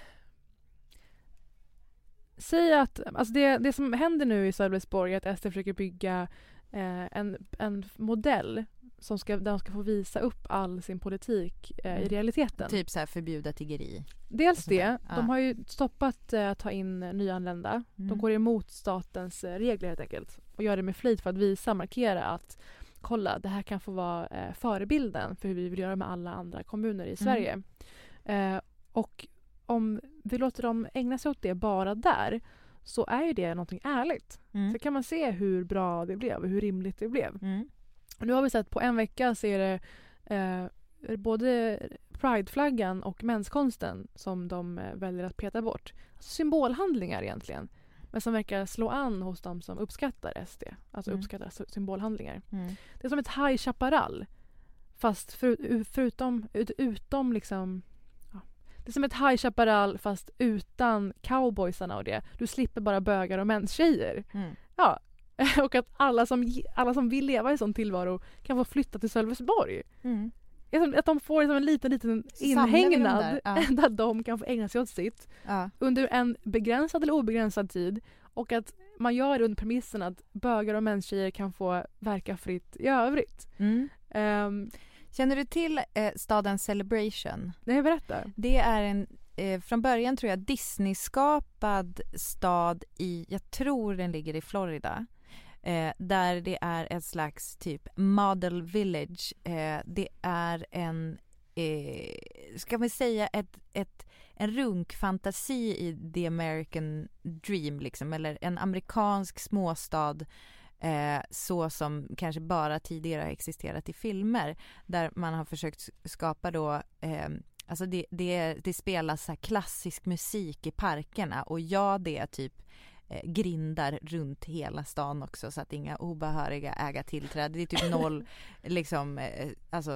säg att alltså det, det som händer nu i Sölvesborg är att S D försöker bygga eh, en, en modell som ska, där de ska få visa upp all sin politik eh, mm. i realiteten. Typ så här förbjuda tiggeri. Dels det. Ja. De har ju stoppat eh, att ta in nyanlända. Mm. De går emot statens eh, regler helt enkelt. Och gör det med flit för att visa, markera att kolla, det här kan få vara eh, förebilden för hur vi vill göra med alla andra kommuner i Sverige. Mm. Eh, och om vi låter dem ägna sig åt det bara där så är ju det någonting ärligt. Mm. Så kan man se hur bra det blev och hur rimligt det blev. Mm. Och nu har vi sett på en vecka så är det eh, både Pride-flaggan och mänskonsten som de eh, väljer att peta bort. Alltså symbolhandlingar egentligen. Men som verkar slå an hos de som uppskattar S D. Alltså Mm. uppskattar symbolhandlingar. Mm. Det är som ett High Chaparral. Fast för, förutom ut, utom liksom... Ja. Det är som ett High Chaparral fast utan cowboysarna och det. Du slipper bara bögar och menstjejer. Mm. Ja. Och att alla som, alla som vill leva i sån tillvaro kan få flytta till Sölvesborg. Mm. Att de får liksom en liten, liten inhägnad där, ja. där de kan få ägna sig åt sitt ja. under en begränsad eller obegränsad tid. Och att man gör det under premissen att bögar och människor kan få verka fritt i övrigt. Mm. Um, Känner du till eh, staden Celebration? Nej, berätta. Det är en, eh, från början tror jag, Disney-skapad stad i, jag tror den ligger i Florida. Eh, där det är ett slags typ model village. Eh, det är en, eh, ska man säga, ett, ett, en runkfantasi i the American dream liksom. Eller en amerikansk småstad. Eh, så som kanske bara tidigare har existerat i filmer där man har försökt skapa då eh, alltså det, det, det spelas så här klassisk musik i parkerna och ja det är typ eh, grindar runt hela stan också så att inga obehöriga äga tillträde. Det är typ noll liksom eh, alltså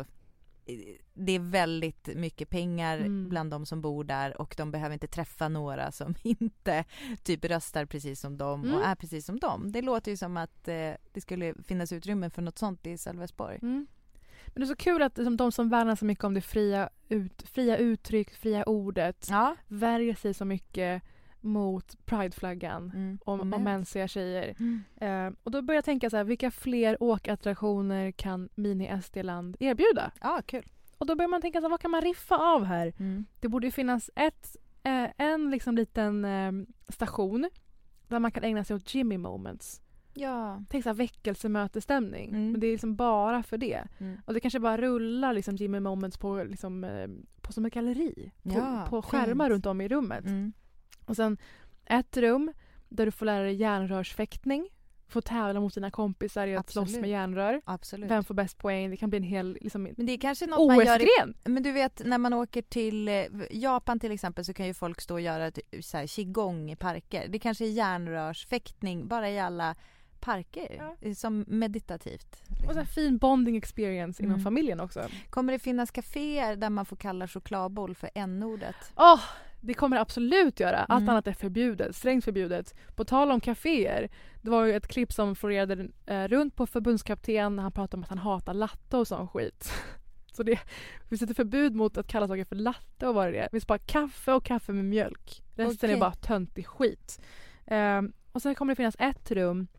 det är väldigt mycket pengar mm. bland de som bor där och de behöver inte träffa några som inte typ röstar precis som dem mm. och är precis som dem. Det låter ju som att eh, det skulle finnas utrymme för något sånt i Sölvesborg. Mm. Men det är så kul att liksom, de som värnar så mycket om det fria, ut, fria uttryck, fria ordet ja. värjer sig så mycket mot prideflaggan mm. om, om mänskliga tjejer. Mm. Uh, och då börjar jag tänka så här, vilka fler åkattraktioner kan Mini-S D-land erbjuda? Ja, kul. Och då börjar man tänka så här, vad kan man riffa av här? Mm. Det borde ju finnas ett, eh, en liksom liten eh, station där man kan ägna sig åt Jimmy moments. Ja. Tänk så här väckelsemötesstämning. Mm. Men det är liksom bara för det. Mm. Och det kanske bara rullar liksom Jimmy moments på, liksom, eh, på som ett galleri. På, ja, på skärmar fint. runt om i rummet. Mm. Och sen ett rum där du får lära dig järnrörsfäktning. Får tävla mot dina kompisar i att Absolut. slåss med järnrör. Absolut. Vem får bäst poäng? Det kan bli en hel liksom, men det är kanske något O man gör S-gren. I, men du vet när man åker till eh, Japan till exempel så kan ju folk stå och göra så här, qigong i parker. Det kanske är järnrörsfäktning bara i alla parker ja. Som meditativt. Liksom. Och så här fin bonding experience inom mm. familjen också. Kommer det finnas kaféer där man får kalla chokladboll för n-ordet? Åh, oh, det kommer det absolut göra. Allt mm. annat är förbjudet, strängt förbjudet. På tal om kaféer, det var ju ett klipp som florerade eh, runt på förbundskapten när han pratade om att han hatar latte och sån skit. Så det finns ett förbud mot att kalla saker för latte och vad det är. Det finns bara kaffe och kaffe med mjölk. Resten okay. är bara töntig skit. Eh, och sen kommer det finnas ett rum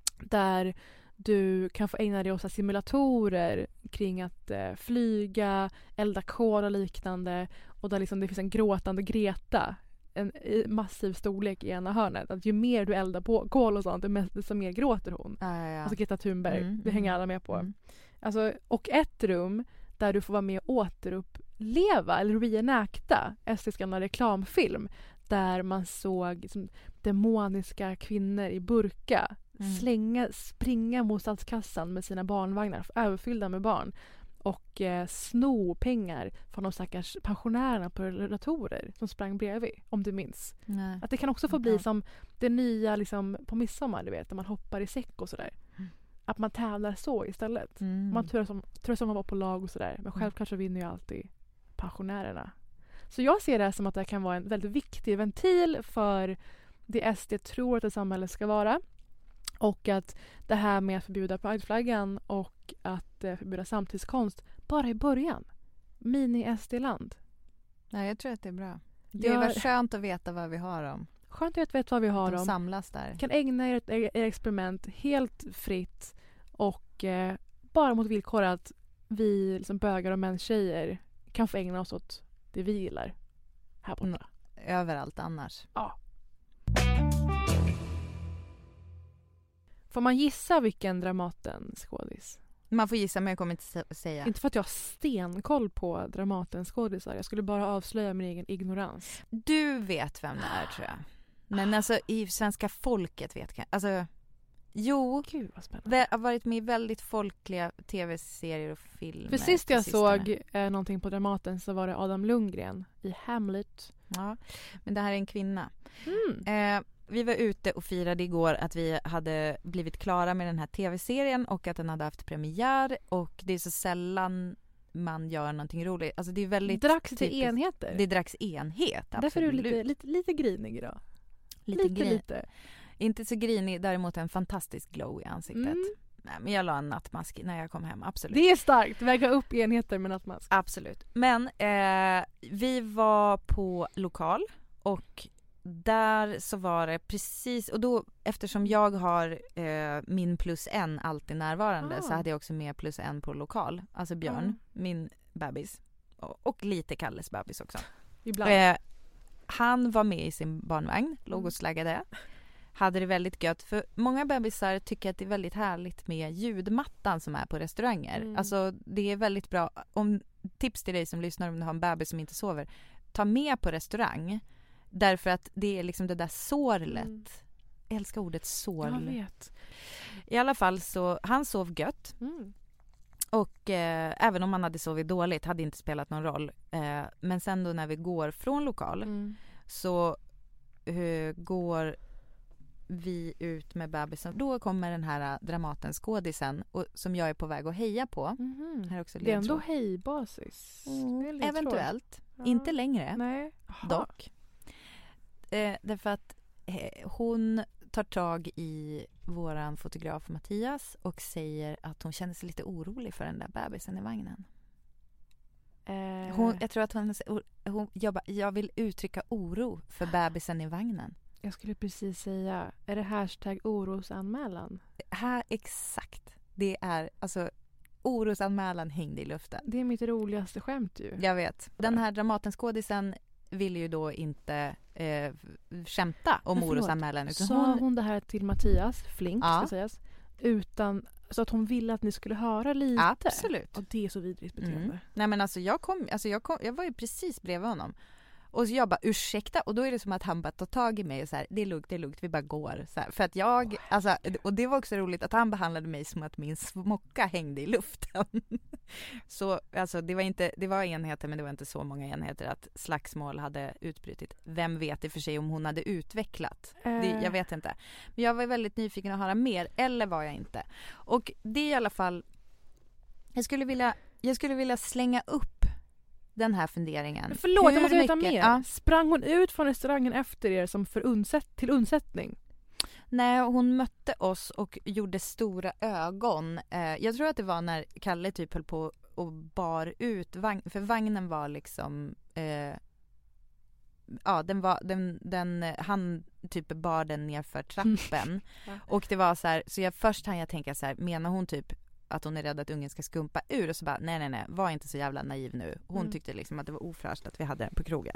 där du kan få ägna dig åt simulatorer kring att eh, flyga, elda kol och liknande. Och där liksom det finns en gråtande Greta. En massiv storlek i ena hörnet. Att ju mer du eldar på kol och sånt, desto mer gråter hon. Ja, ja, ja. Alltså Greta Thunberg. Mm, det hänger alla med på. Mm. Alltså, och ett rum där du får vara med och återuppleva eller reenacta S D:s gamla reklamfilm. Där man såg liksom, demoniska kvinnor i burka mm. slänga, springa mot statskassan med sina barnvagnar överfyllda med barn och eh, sno pengar från de stackars pensionärerna på rullatorer som sprang bredvid, om du minns. Nej. Att det kan också få bli som det nya liksom, på midsommar, du vet, där man hoppar i säck och sådär. Mm. Att man tävlar så istället. Mm. Man turas om, turas om att vara på lag och sådär. Men självklart så vinner ju alltid pensionärerna. Så jag ser det här som att det kan vara en väldigt viktig ventil för det S D tror att ett samhälle ska vara. Och att det här med att förbjuda prideflaggan och att eh, förbjuda samtidskonst bara i början. Mini-S D-land. Nej, jag tror att det är bra. Det är väl skönt att veta vad vi har dem. Skönt att veta vad vi har De dem. samlas där. Kan ägna er ett er experiment helt fritt och eh, bara mot villkor att vi liksom bögar och män tjejer kan få ägna oss åt det vi gillar här borta. Mm. Överallt annars. Ja. Får man gissa vilken Dramaten-skådis? Man får gissa, men jag kommer inte säga. Inte för att jag har stenkoll på Dramaten-skådisar. Jag skulle bara avslöja min egen ignorans. Du vet vem det är, tror jag. Men alltså, i svenska folket vet jag. Alltså, jo. Gud, vad spännande. Det har varit med i väldigt folkliga tv-serier och filmer. För sist jag såg eh, någonting på Dramaten så var det Adam Lundgren i Hamlet. Ja, men det här är en kvinna. Mm. Eh, vi var ute och firade igår att vi hade blivit klara med den här tv-serien och att den hade haft premiär, och det är så sällan man gör någonting roligt. Alltså det är väldigt dracks till typiskt. enheter. Det är dracks enhet, absolut. Därför är du lite, lite, lite grinig idag. Lite, lite, grin. lite. Inte så grinig, däremot en fantastisk glow i ansiktet. Mm. Nej, men jag la en nattmask när jag kom hem, absolut. Det är starkt, väga upp enheter med nattmask. Absolut. Men eh, vi var på lokal och där så var det precis, och då eftersom jag har eh, min plus en alltid närvarande ah. så hade jag också med plus en på lokal. Alltså Björn, mm. min bebis. Och, och lite Kalles bebis också. Ibland. Eh, han var med i sin barnvagn, låg och slaggade. Hade det väldigt gött, för många bebisar tycker att det är väldigt härligt med ljudmattan som är på restauranger. Mm. Alltså det är väldigt bra, om tips till dig som lyssnar om du har en bebis som inte sover, ta med på restaurang. Därför att det är liksom det där sorlet. Mm. Jag älskar ordet sorl. Jag vet. I alla fall så, han sov gött. Mm. Och eh, även om han hade sovit dåligt hade inte spelat någon roll. Eh, men sen då när vi går från lokal mm. så eh, går vi ut med bebisen. Då kommer den här Dramaten skådisen och, som jag är på väg att heja på. Mm-hmm. Här är också det är ändå hejbasis. Mm. Eventuellt. Ja. Inte längre. Nej. Dock. Eh, därför att eh, hon tar tag i våran fotograf Mattias och säger att hon känner sig lite orolig för den där bebisen i vagnen. Eh. Hon, jag tror att hon, hon jag, bara, jag vill uttrycka oro för bebisen i vagnen. Jag skulle precis säga, är det hashtag orosanmälan? Här, exakt. Det är, alltså, orosanmälan hängde i luften. Det är mitt roligaste skämt ju. Jag vet. Den här Dramatenskådisen ville ju då inte eh, skämta om orosanmälan. Utan sa hon... hon det här till Mattias Flink, ja. ska sägas, utan så att hon ville att ni skulle höra lite? Absolut. Och det är så vidrigt beteende. Mm. Nej men alltså jag kom, alltså jag kom, jag var ju precis bredvid honom. Och så jag bara, ursäkta, och då är det som att han bara tar tag i mig och så här, det är lugnt, det är lugnt, vi bara går. Så här, för att jag, alltså, och det var också roligt att han behandlade mig som att min smocka hängde i luften. Så alltså det var inte, det var enheter men det var inte så många enheter att slagsmål hade utbrutit. Vem vet i och för sig om hon hade utvecklat? Äh. Det, jag vet inte. Men jag var väldigt nyfiken att höra mer, eller var jag inte? Och det är i alla fall, jag skulle vilja, jag skulle vilja slänga upp den här funderingen. Förlåt, Hur jag måste veta mycket? mer. Ja. Sprang hon ut från restaurangen efter er som för undsätt, till undsättning? Nej, hon mötte oss och gjorde stora ögon. Eh, jag tror att det var när Kalle typ höll på och bar ut vagn, för vagnen var liksom eh, ja, den var den, den han typ bar den nerför trappen. Ja. Och det var så här, så jag först hann jag tänka så här, menar hon typ att hon är rädd att ungen ska skumpa ur, och så bara, nej nej nej, var inte så jävla naiv nu. Hon mm. tyckte liksom att det var ofräscht att vi hade den på krogen.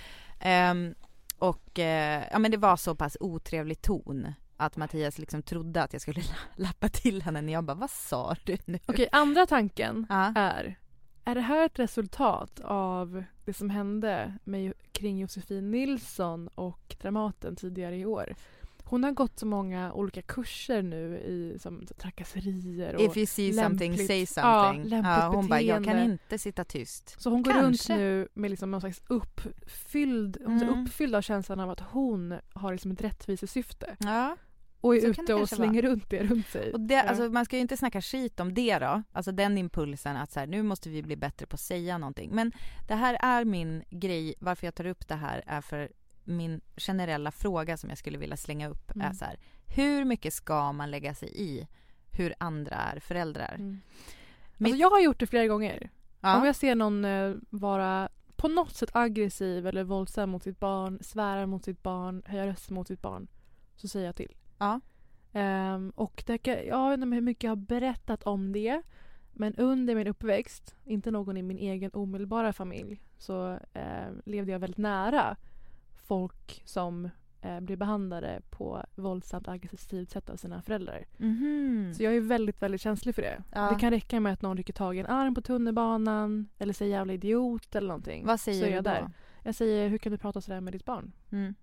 Mm. Um, och uh, ja men det var så pass otrevlig ton att Mattias liksom trodde att jag skulle lappa till henne när jag bara, vad sa du nu? Okej, andra tanken uh. är, är det här ett resultat av det som hände med, kring Josefin Nilsson och Dramaten tidigare i år? Hon har gått så många olika kurser nu i som trakasserier och if you see something, say something. Ja, ja, hon bara, jag kan inte sitta tyst. Så hon går Kanske. runt nu med liksom någon slags uppfylld, mm. uppfylld av känslan av att hon har liksom ett rättvisesyfte. Ja. Och är ute och slänger vara. runt det runt sig. Och det, ja. Alltså, man ska ju inte snacka skit om det då. Alltså den impulsen att så här, nu måste vi bli bättre på att säga någonting. Men det här är min grej, varför jag tar upp det här är för min generella fråga som jag skulle vilja slänga upp mm. är så här, hur mycket ska man lägga sig i hur andra är föräldrar? Mm. Mitt... Alltså jag har gjort det flera gånger. Ja. Om jag ser någon eh, vara på något sätt aggressiv eller våldsam mot sitt barn, svära mot sitt barn, höja rösten mot sitt barn, så säger jag till. Ja. Um, och det, jag vet inte hur mycket jag har berättat om det, men under min uppväxt, inte någon i min egen omedelbara familj, så eh, levde jag väldigt nära folk som eh, blir behandlade på våldsamt aggressivt sätt av sina föräldrar. Mm-hmm. Så jag är väldigt, väldigt känslig för det. Ja. Det kan räcka med att någon rycker tag i en arm på tunnelbanan eller säger jävla idiot eller någonting. Vad säger så du jag då? Där. Jag säger, hur kan du prata sådär med ditt barn? Mm.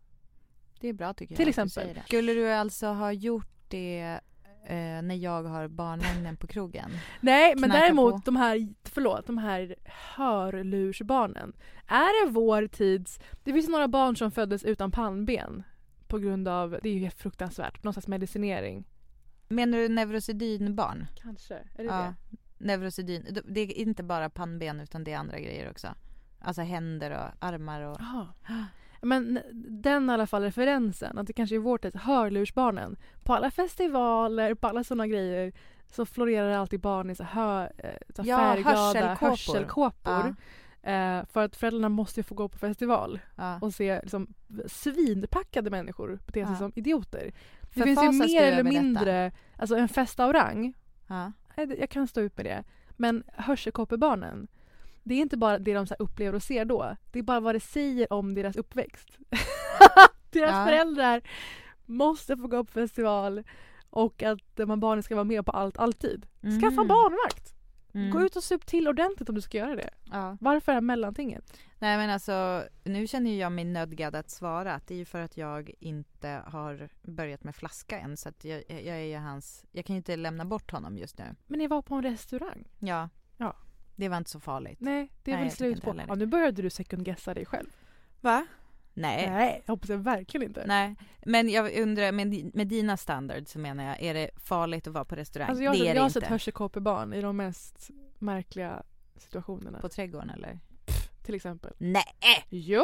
Det är bra tycker jag. Till exempel. Skulle du alltså ha gjort det eh, när jag har barnvagnen på krogen? Nej, men Knacka däremot på. de här, förlåt, de här hörlursbarnen. Är det vår tids... Det finns några barn som föddes utan pannben på grund av, det är ju helt fruktansvärt, någon slags medicinering. Menar du neurosedynbarn? Kanske, är det ja, det? Neurosedyn. Det är inte bara pannben utan det är andra grejer också. Alltså händer och armar och... Aha. Men den i alla fall referensen, att det kanske är vårt ett hörlursbarnen. På alla festivaler, på alla sådana grejer så florerar alltid barn i så hör, så ja, färgglada hörselkåpor. hörselkåpor. Ja. Eh, för att föräldrarna måste ju få gå på festival ja. och se liksom, svinpackade människor bete sig ja. som idioter. Det För finns ju mer eller mindre, detta. alltså en fest av rang. Ja. Jag kan stå ut med det. Men hörselkåporbarnen, det är inte bara det de så här upplever och ser då. Det är bara vad det säger om deras uppväxt. Deras ja. föräldrar måste få gå på festival och att de här barnen ska vara med på allt, alltid. Skaffa Mm. barnvakt. Mm. Gå ut och sup till ordentligt om du ska göra det. Ja. Varför är mellantinget? Nej men alltså, nu känner jag mig nödgad att svara. Att det är ju för att jag inte har börjat med flaska än. Så att jag, jag är ju hans, jag kan ju inte lämna bort honom just nu. Men ni var på en restaurang. Ja. Ja. Det var inte så farligt. Nej, det är Nej, väl slut på. Ja, nu började du second guessa dig själv. Va? Nej. Nej, jag hoppas jag verkligen inte. Nej, men jag undrar, med, med dina standards så menar jag, är det farligt att vara på restaurang? Alltså jag, det är jag det har inte. sett hörselkåporbarn i de mest märkliga situationerna. På trädgården eller? Pff, till exempel. Nej! Jo!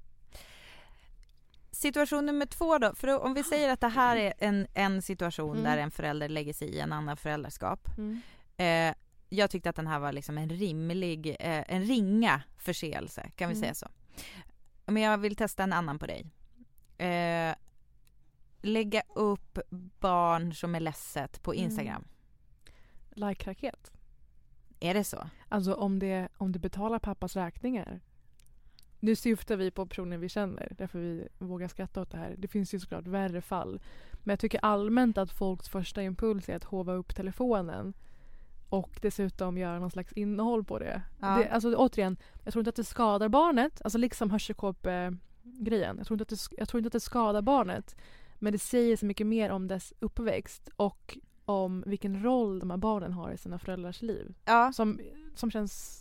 Situation nummer två då, för om vi säger att det här är en, en situation Mm. där en förälder lägger sig i en annan föräldraskap. Mm. Eh, jag tyckte att den här var liksom en rimlig, eh, en ringa förseelse, kan vi Mm. säga så. Men jag vill testa en annan på dig. Eh, lägga upp barn som är ledset på Instagram. Mm. Like-raket. Är det så? Alltså om det, om det betalar pappas räkningar. Nu syftar vi på personer vi känner. Därför vi vågar skratta åt det här. Det finns ju såklart värre fall. Men jag tycker allmänt att folks första impuls är att hova upp telefonen. Och dessutom göra någon slags innehåll på det. Ja. det alltså återigen, jag tror inte att det skadar barnet. Alltså liksom hörselkåp-grejen. Jag tror inte att det, jag tror inte att det skadar barnet. Men det säger så mycket mer om dess uppväxt. Och om vilken roll de här barnen har i sina föräldrars liv. Ja. Som, som känns...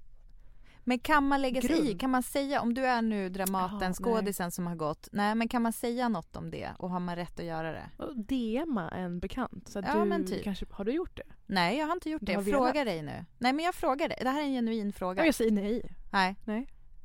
Men kan man lägga sig i? Grund. Kan man säga, om du är nu Dramaten, Jaha, skådisen som har gått, nej men kan man säga något om det och har man rätt att göra det? D M:a en bekant. Så att Ja, du men typ. kanske, har du gjort det? Nej, jag har inte gjort Du det. har Jag frågar velat. dig nu. Nej, men jag frågar dig. Det här är en genuin fråga. Ja, jag säger nej. Nej. nej.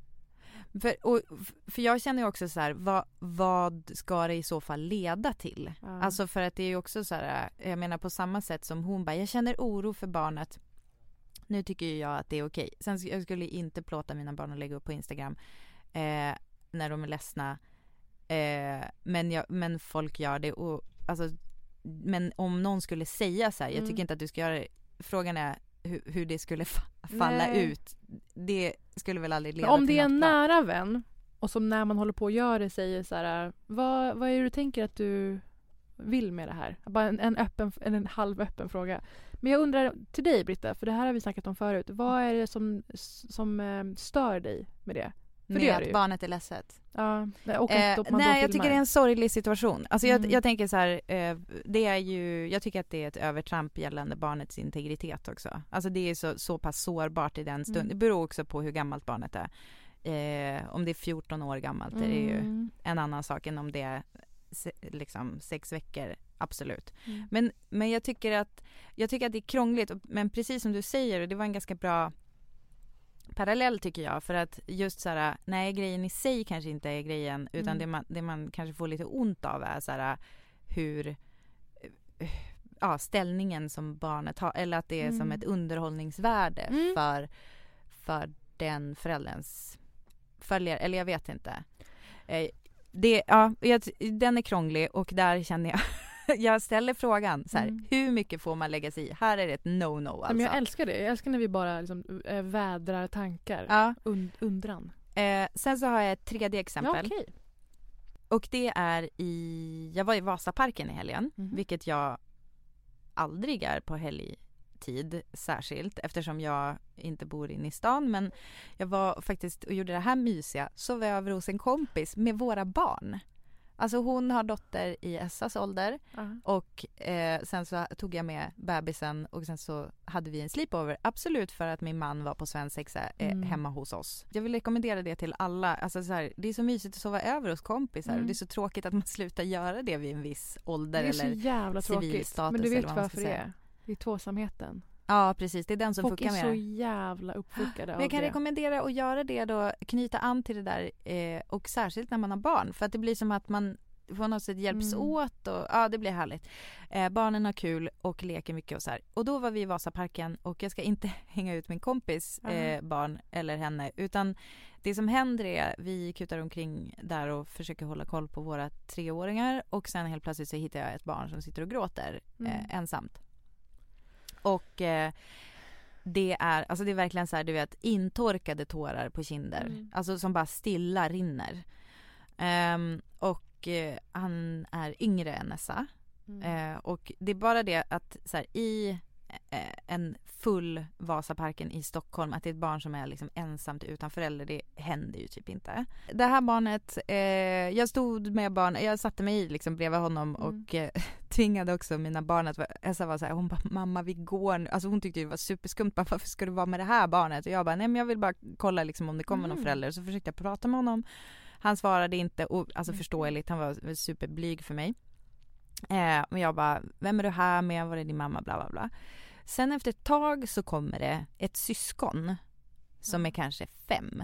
För, och, för jag känner ju också så här, vad, vad ska det i så fall leda till? Ja. Alltså för att det är ju också så här, jag menar på samma sätt som hon bara, jag känner oro för barnet. Nu tycker ju jag att det är okej. Sen jag skulle inte plåta mina barn att lägga upp på Instagram eh, när de är ledsna. Eh, men, jag, men folk gör det. Och, alltså, men om någon skulle säga så här, jag Mm. tycker inte att du ska göra det. Frågan är hur, hur det skulle fa- falla Nej. ut. Det skulle väl aldrig leda Men om till det är en något bra. nära vän och som när man håller på att göra det säger så här, vad, vad är det du tänker att du vill med det här? Bara en, en, öppen, en, en halvöppen fråga. Men jag undrar till dig Britta, för det här har vi snackat om förut. Vad är det som, som eh, stör dig med det? För det Med gör att det ju. barnet är ledset. Ja, och Eh, att man nej, då jag tycker filmar. det är en sorglig situation. Alltså jag, Mm. jag tänker så här, eh, det är ju, jag tycker att det är ett övertramp gällande barnets integritet också. Alltså det är så, så pass sårbart i den stunden. Mm. Det beror också på hur gammalt barnet är. Eh, om det är fjorton år gammalt är det ju Mm. en annan sak än om det är se, liksom sex veckor. Absolut. Mm. Men, men jag tycker att jag tycker att det är krångligt. Men precis som du säger, och det var en ganska bra parallell tycker jag, för att just så här, nej, grejen i sig kanske inte är grejen, utan Mm. det, man, det man kanske får lite ont av är så här, hur ja, ställningen som barnet har, eller att det är Mm. som ett underhållningsvärde Mm. för, för den förälderns följare, eller jag vet inte. Eh, det, ja, jag, den är krånglig och där känner jag jag ställer frågan så här, Mm. hur mycket får man lägga sig i? Här är det ett no-no alltså. Men jag älskar det. Jag älskar när vi bara liksom, äh, vädrar tankar. Ja. Und, undran. Eh, sen så har jag ett tredje exempel. Ja, okej. Och det är i, jag var i Vasaparken i helgen, Mhm. vilket jag aldrig är på helgtid särskilt, eftersom jag inte bor inne i stan. Men jag var faktiskt och gjorde det här mysiga, så var jag över hos en kompis med våra barn. Alltså hon har dotter i Essas ålder. Ja. Och eh, sen så tog jag med bebisen och sen så hade vi en sleepover. Absolut, för att min man var på svensexa eh, Mm. hemma hos oss. Jag vill rekommendera det till alla. Alltså så här, det är så mysigt att sova över hos kompisar. Mm. Och det är så tråkigt att man slutar göra det vid en viss ålder Det är så eller jävla civil tråkigt. status. Men du eller vet vad man varför ska det säga. är? Det är tvåsamheten. Ja, precis. Det är den som Folk fuckar med det. Folk är så jävla uppfuckade av Men jag kan det. rekommendera att göra det då, knyta an till det där eh, och särskilt när man har barn. För att det blir som att man på något sätt hjälps Mm. åt och ja, det blir härligt. Eh, barnen har kul och leker mycket och så här. Och då var vi i Vasaparken och jag ska inte hänga ut min kompis eh, barn eller henne, utan det som händer är vi kutar omkring där och försöker hålla koll på våra treåringar och sen helt plötsligt så hittar jag ett barn som sitter och gråter Mm. eh, ensamt. Och eh, det är alltså det är verkligen så här, du vet, intorkade tårar på kinder. Mm. Alltså som bara stilla rinner. Ehm, och eh, han är yngre än Nessa. Mm. Eh, och det är bara det att så här, i eh, en full Vasaparken i Stockholm, att det är ett barn som är liksom ensamt utan förälder, det händer ju typ inte. Det här barnet, eh, jag stod med barn, jag satte mig liksom bredvid honom Mm. och eh, tvingade också mina barn att, Essa var så här, hon bara, mamma vi går nu, alltså hon tyckte det var superskumt, bara, varför ska du vara med det här barnet? Och jag bara, nej men jag vill bara kolla liksom om det kommer Mm. någon förälder, så försökte jag prata med honom. Han svarade inte, och, alltså Mm. förståeligt, han var superblyg för mig. Eh, men jag bara, vem är du här med? Var är din mamma? Bla bla bla. Sen efter ett tag så kommer det ett syskon som är kanske fem.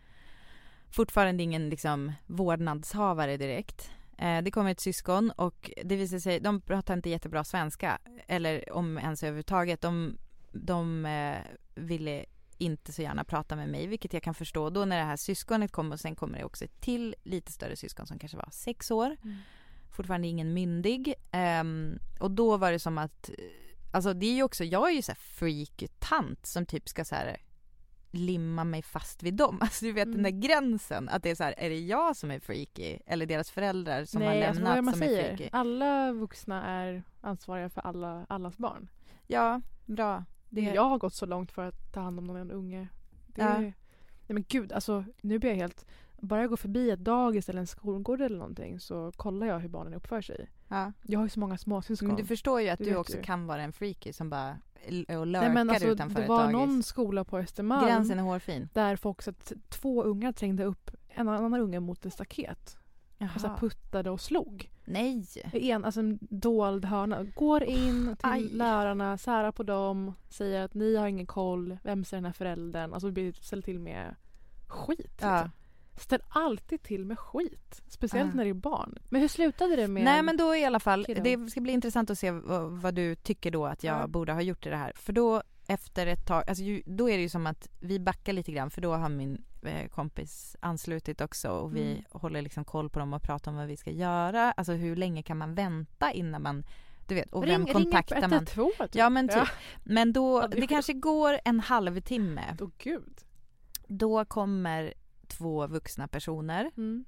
Fortfarande ingen liksom vårdnadshavare direkt. Eh, det kommer ett syskon och det visar sig, de pratar inte jättebra svenska. Eller om ens överhuvudtaget. De, de eh, ville inte så gärna prata med mig, vilket jag kan förstå. Då när det här syskonet kommer, och sen kommer det också ett till lite större syskon som kanske var sex år. Mm. Fortfarande ingen myndig. Um, och då var det som att, alltså det är ju också, jag är ju så här freak-tant som typ ska så här limma mig fast vid dem. Alltså du vet Mm. den där gränsen, att det är så här, är det jag som är freaky eller deras föräldrar som Nej, har alltså lämnat vad man som säger. är freaky? Alla vuxna är ansvariga för alla, allas barn. Ja, bra. Det... Jag har gått så långt för att ta hand om någon unge. Det Ja. är... Nej men gud, alltså nu blir jag helt... Bara jag går förbi ett dagis eller en skolgård eller någonting så kollar jag hur barnen uppför sig. Ja. Jag har ju så många småsyskon. Men du förstår ju att Det du vet också du. kan vara en freaky som bara är och Nej, lurkar men alltså, utanför det ett var dagis. någon skola på Östermalm Gränsen är hårfin. där folk så att två ungar trängde upp en annan unge mot ett staket. Och så här puttade och slog. Nej! I en, alltså en dold hörna. Går in till Aj. lärarna, särar på dem, säger att ni har ingen koll, vem är den här föräldern? Alltså blir ställer till med skit. Ja. Liksom. Ställ alltid till med skit. Speciellt Ja. när det är barn. Men hur slutade det med... Nej men då i alla fall, Kiddo? det ska bli intressant att se vad, vad du tycker då att jag Ja. borde ha gjort i det här. För då efter ett tag, alltså ju, då är det ju som att vi backar lite grann, för då har min eh, kompis anslutit också och vi Mm. håller liksom koll på dem och pratar om vad vi ska göra. Alltså hur länge kan man vänta innan man, du vet, och vem Ring- kontaktar ring man? ett ett två, typ. Ja men typ. Ja. Men då, Ja, det är det sjukt. kanske går en halvtimme. Åh gud. Då kommer två vuxna personer. Mm.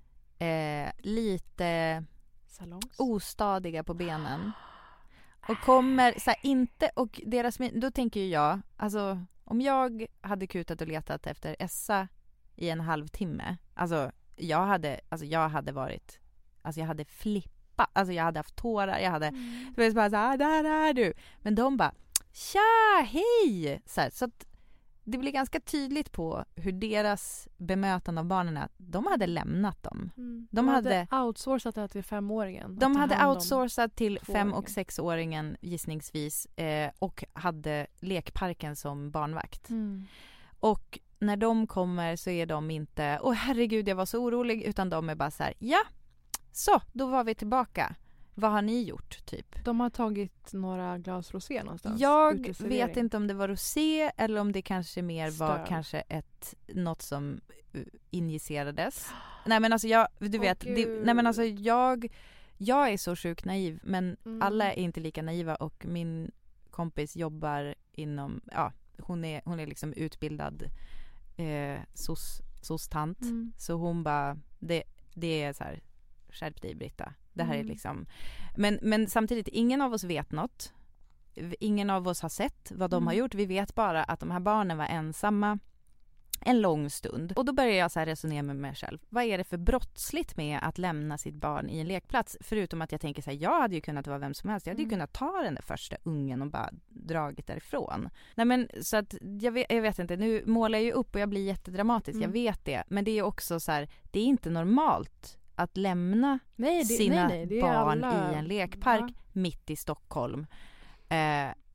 Eh, lite Salongs. ostadiga på benen. Och kommer så här, inte, och deras, då tänker ju jag, alltså om jag hade kutat och letat efter Essa i en halvtimme, alltså jag hade, alltså jag hade varit, alltså jag hade flippat, alltså jag hade haft tårar, jag hade, Mm. det var bara så här, där är du. Men de bara, tja, hej! Så, här, så att det blir ganska tydligt på hur deras bemötande av barnen, att de hade lämnat dem. Mm. De hade outsourcat det här till femåringen. Att De ta hade hand om outsourcat till fem- tvååringen. och sexåringen gissningsvis eh, och hade lekparken som barnvakt. Mm. Och när de kommer så är de inte, åh herregud jag var så orolig, utan de är bara så här, ja, så då var vi tillbaka. Vad har ni gjort typ? De har tagit några glas rosé någonstans. Jag Uteservering. vet inte om det var rosé eller om det kanske mer var Stöd. kanske ett, något som uh, injicerades. Nej men alltså jag, du Åh, vet, det, Gud. nej men alltså jag, jag är så sjukt naiv, men Mm. alla är inte lika naiva, och min kompis jobbar inom, ja hon är, hon är liksom utbildad eh, sos, sos-tant. Mm. Så hon bara, det, det är så här, skärp dig Britta. Det här Mm. är liksom, men, men samtidigt, ingen av oss vet något. Ingen av oss har sett vad de Mm. har gjort. Vi vet bara att de här barnen var ensamma en lång stund. Och då börjar jag så här resonera med mig själv. Vad är det för brottsligt med att lämna sitt barn i en lekplats? Förutom att jag tänker så här, jag hade ju kunnat vara vem som helst. Jag hade ju Mm. kunnat ta den där första ungen och bara dragit därifrån. Nej men så att jag vet, jag vet inte, nu målar jag ju upp och jag blir jättedramatisk. Mm. Jag vet det. Men det är också så här, det är inte normalt att lämna Nej, det, sina nej, nej, det är barn alla... i en lekpark Ja. mitt i Stockholm. Eh,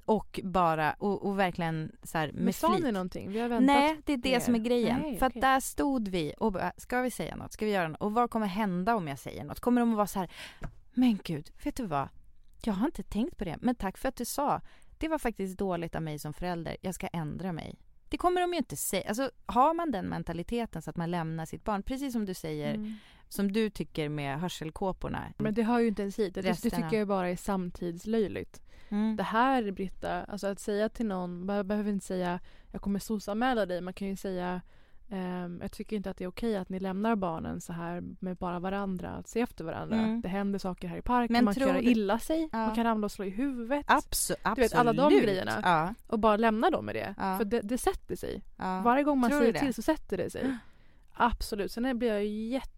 och bara, och, och verkligen så här med Men sa flit. ni någonting? Vi har väntat. Nej, det är det mer. som är grejen. Nej, för okej. att där stod vi och bara, ska vi säga något? Ska vi göra något? Och vad kommer hända om jag säger något? Kommer de att vara så här, men gud, vet du vad? Jag har inte tänkt på det, men tack för att du sa. Det var faktiskt dåligt av mig som förälder. Jag ska ändra mig. Det kommer de ju inte säga. Alltså, har man den mentaliteten så att man lämnar sitt barn, precis som du säger, Mm. som du tycker med hörselkåporna. Men det hör ju inte ens hit. Det, det Resterna. tycker jag bara är samtidslöjligt. Mm. Det här, Britta, alltså att säga till någon, man behöver inte säga jag kommer soc-anmäla dig. Man kan ju säga ehm, jag tycker inte att det är okej att ni lämnar barnen så här med bara varandra, att se efter varandra. Mm. Det händer saker här i parken, Men man kan tror göra du- illa sig, Ja. man kan ramla och slå i huvudet. Abso- absolut. Du vet, alla de grejerna. Ja. Och bara lämna dem med det. Ja. För det, det sätter sig. Ja. Varje gång man Tror du säger det? till så sätter det sig. Absolut. Sen blir jag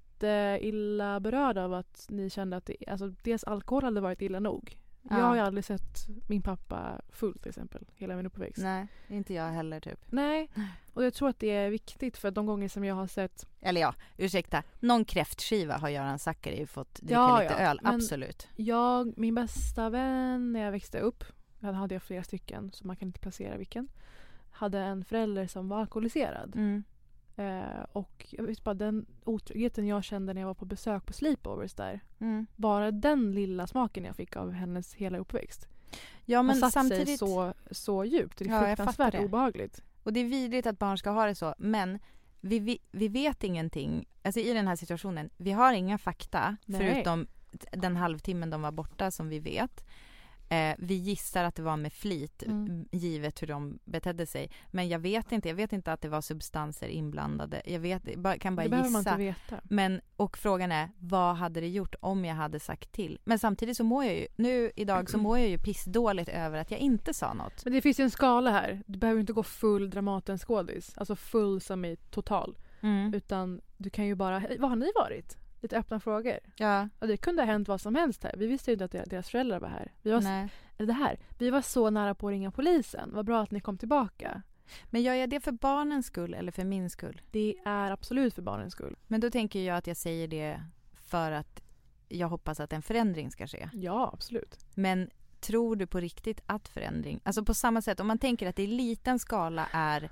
jätteilla berörd av att ni kände att det, alltså, dels alkohol hade varit illa nog. Ja. Jag har ju aldrig sett min pappa full till exempel, hela min uppväxt. Nej, inte jag heller typ. Nej. Och jag tror att det är viktigt för att de gånger som jag har sett... Eller ja, ursäkta. Någon kräftskiva har Göran Zackari fått dricka Ja, lite ja, öl. men Absolut. Jag, min bästa vän när jag växte upp, jag hade jag flera stycken så man kan inte placera vilken, hade en förälder som var alkoholiserad. Mm. Eh, och jag vet bara den otryggheten jag kände när jag var på besök på sleepovers där. Mm. Bara den lilla smaken jag fick av hennes hela uppväxt. Ja, men har satt samtidigt sig så, så djupt. Det är Ja, jag fruktansvärt fattar det. obehagligt. Och det är vidrigt att barn ska ha det så. Men vi, vi, vi vet ingenting. Alltså i den här situationen. Vi har inga fakta. Nej. Förutom den halvtimmen de var borta som vi vet. Eh, vi gissar att det var med flit. Mm. Givet hur de betedde sig. Men jag vet inte. Jag vet inte att det var substanser inblandade. Jag vet, bara, kan bara Det behöver man gissa. inte veta. Men, och frågan är, vad hade det gjort om jag hade sagt till? Men samtidigt så mår jag ju, nu idag så mår jag ju pissdåligt över att jag inte sa något. Men det finns ju en skala här. Du behöver inte gå full Dramaten-skådis. Alltså full som i total. Mm. Utan du kan ju bara, "Hej, vad har ni varit? Lite öppna frågor. Ja. Och det kunde ha hänt vad som helst här. Vi visste ju inte att deras föräldrar var här. Vi var, Nej. eller det här. Vi var så nära på att ringa polisen. Vad bra att ni kom tillbaka. Men gör jag det för barnens skull eller för min skull? Det är absolut för barnens skull. Men då tänker jag att jag säger det för att jag hoppas att en förändring ska ske. Ja, absolut. Men tror du på riktigt att förändring... Alltså på samma sätt, om man tänker att det i liten skala är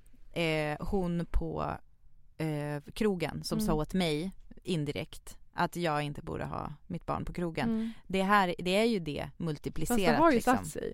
eh, hon på eh, krogen som Mm. sa åt mig indirekt att jag inte borde ha mitt barn på krogen. Mm. Det, här, det är ju det multiplicerat. Fast det har ju liksom. satt sig.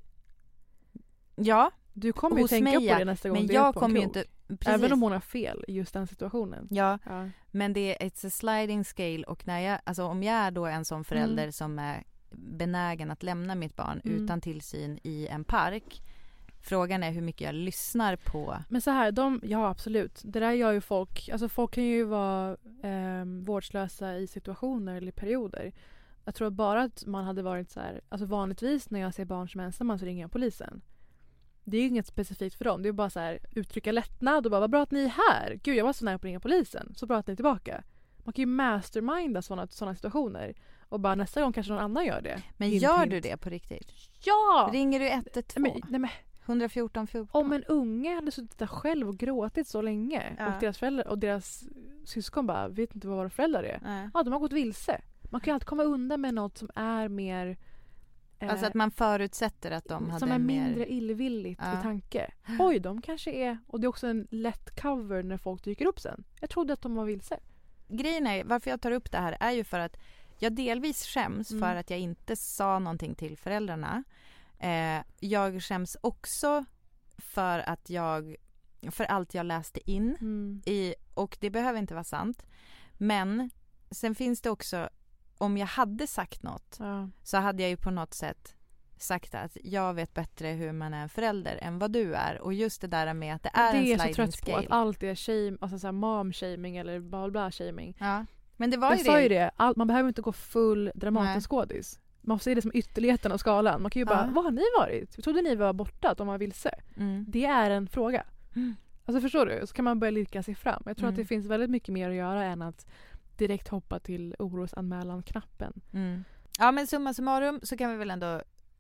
Ja. Du kommer ju hos tänka mig, på det nästa gång men du är jag på en kommer ju krog. inte... Precis. Även om hon har fel i just den situationen. Ja, Ja. men det är it's a sliding scale och när jag, alltså om jag är då en sån förälder Mm. som är benägen att lämna mitt barn Mm. utan tillsyn i en park. Frågan är hur mycket jag lyssnar på. Men så här, de, ja absolut. Det där gör ju folk, alltså folk kan ju vara eh, vårdslösa i situationer eller perioder. Jag tror bara att man hade varit så här, alltså vanligtvis när jag ser barn som är ensamma så ringer jag polisen. Det är ju inget specifikt för dem. Det är bara så här, uttrycka lättnad och bara, vad bra att ni är här. Gud, jag var så nära på att ringa polisen. Så bra att ni är tillbaka. Man kan ju masterminda sådana såna situationer. Och bara nästa gång kanske någon annan gör det. Men Hint, gör hint. du det på riktigt? Ja! Ringer du ett ett två? Men, nej men, ett ett fjorton fjorton? om en unge hade suttit där själv och gråtit så länge Ja. och deras föräldrar och deras syskon bara vet inte vad våra föräldrar är. Nej. Ja, de har gått vilse. Man kan ju alltid komma undan med något som är mer eh, Alltså att man förutsätter att de hade som är mer... mindre illvilligt Ja. i tanke. Oj, de kanske är... Och det är också en lätt cover när folk dyker upp sen. Jag trodde att de var vilse. Grejen är, varför jag tar upp det här är ju för att jag delvis skäms Mm. för att jag inte sa någonting till föräldrarna. Eh, jag skäms också för att jag, för allt jag läste in Mm. i, och det behöver inte vara sant. Men sen finns det också, om jag hade sagt något Ja. så hade jag ju på något sätt sagt att jag vet bättre hur man är en förälder än vad du är. Och just det där med att det är det en är jag sliding så trött scale. på att allt är shame, alltså så här mom-shaming eller bla bla shaming. Ja. Men det var Jag ju sa det. ju det, allt, man behöver inte gå full Dramaten-skådis. Man får se det som ytterligheten av skalan. Man kan ju bara, Ja. vad har ni varit? Jag trodde ni var borta, att de var vilse. Mm. Det är en fråga. Mm. Alltså förstår du? Så kan man börja lirka sig fram. Jag tror Mm. att det finns väldigt mycket mer att göra än att direkt hoppa till orosanmälan-knappen. Mm. Ja, men summa summarum så kan vi väl ändå...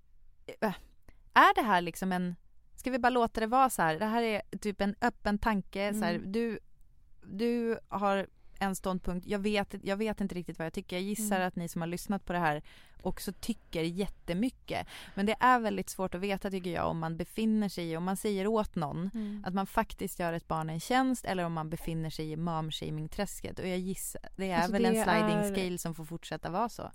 Äh, Är det här liksom en... Ska vi bara låta det vara så här? Det här är typ en öppen tanke. Så här, Mm. du, du har en ståndpunkt. Jag vet, jag vet inte riktigt vad jag tycker. Jag gissar Mm. att ni som har lyssnat på det här också tycker jättemycket. Men det är väldigt svårt att veta, tycker jag, om man befinner sig i, om man säger åt någon Mm. att man faktiskt gör ett barn en tjänst eller om man befinner sig i mom-shaming-träsket. Och jag gissar, det är Alltså, väl det en sliding är- scale som får fortsätta vara så.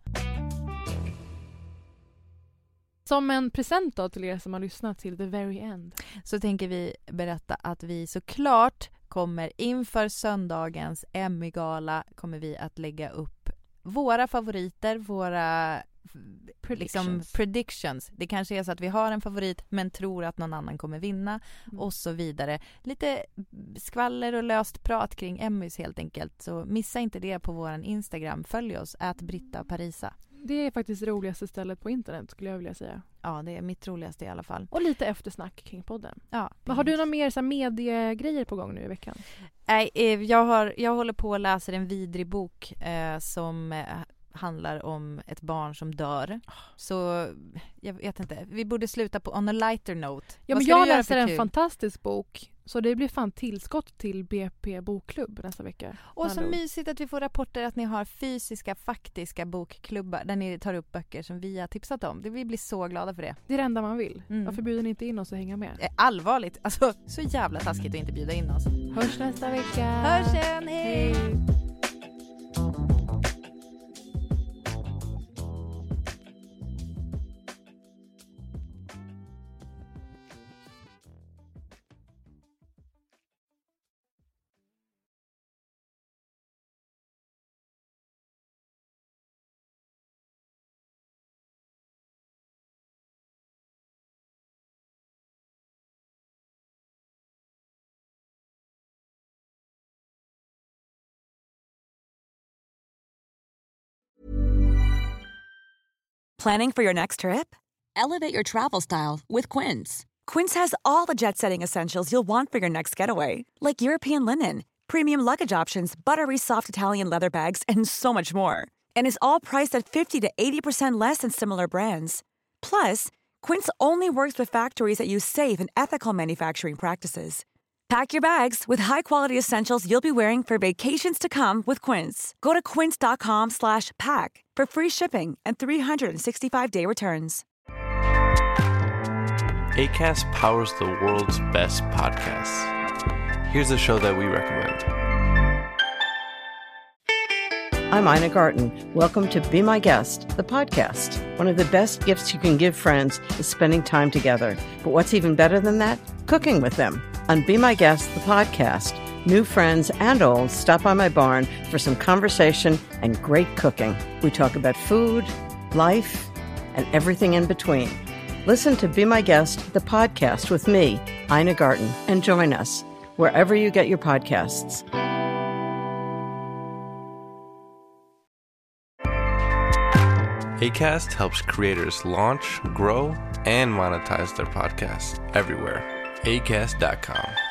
Som en present då till er som har lyssnat till the very end. Så tänker vi berätta att vi såklart kommer inför söndagens Emmy-gala kommer vi att lägga upp våra favoriter, våra Predictions. Liksom, predictions. Det kanske är så att vi har en favorit men tror att någon annan kommer vinna Mm. och så vidare. Lite skvaller och löst prat kring Emmys helt enkelt. Så missa inte det på våran Instagram. Följ oss, ät Britta Parisa. Det är faktiskt det roligaste stället på internet skulle jag vilja säga. Ja, det är mitt roligaste i alla fall. Och lite eftersnack kring podden. Ja. Men har du några mer så här, mediegrejer på gång nu i veckan? Nej, eh, jag, har, jag håller på att läsa en vidrig bok eh, som eh, handlar om ett barn som dör. Så jag vet inte. Vi borde sluta på on a lighter note. Ja, Vad men ska jag du göra läser för en kul? fantastisk bok. Så det blir fan tillskott till B P bokklubb nästa vecka. Och så Hallå. mysigt att vi får rapporter att ni har fysiska, faktiska bokklubbar där ni tar upp böcker som vi har tipsat om. Det vi blir så glada för det. Det är det enda man vill. Mm. Varför bjuder ni inte in oss och hänga med? Eh, Allvarligt. Alltså, så jävla taskigt att inte bjuda in oss. Hörs nästa vecka. Hörs sen. Hej! Planning for your next trip? Elevate your travel style with Quince. Quince has all the jet-setting essentials you'll want for your next getaway, like European linen, premium luggage options, buttery soft Italian leather bags, and so much more. And is all priced at fifty to eighty percent less than similar brands. Plus, Quince only works with factories that use safe and ethical manufacturing practices. Pack your bags with high-quality essentials you'll be wearing for vacations to come with Quince. Go to quince.com slash pack for free shipping and three sixty-five day returns. Acast powers the world's best podcasts. Here's a show that we recommend. I'm Ina Garten. Welcome to Be My Guest, the podcast. One of the best gifts you can give friends is spending time together. But what's even better than that? Cooking with them. On Be My Guest, the podcast, new friends and old stop by my barn for some conversation and great cooking. We talk about food, life, and everything in between. Listen to Be My Guest, the podcast with me, Ina Garten, and join us wherever you get your podcasts. Acast helps creators launch, grow, and monetize their podcasts everywhere. acast dot com.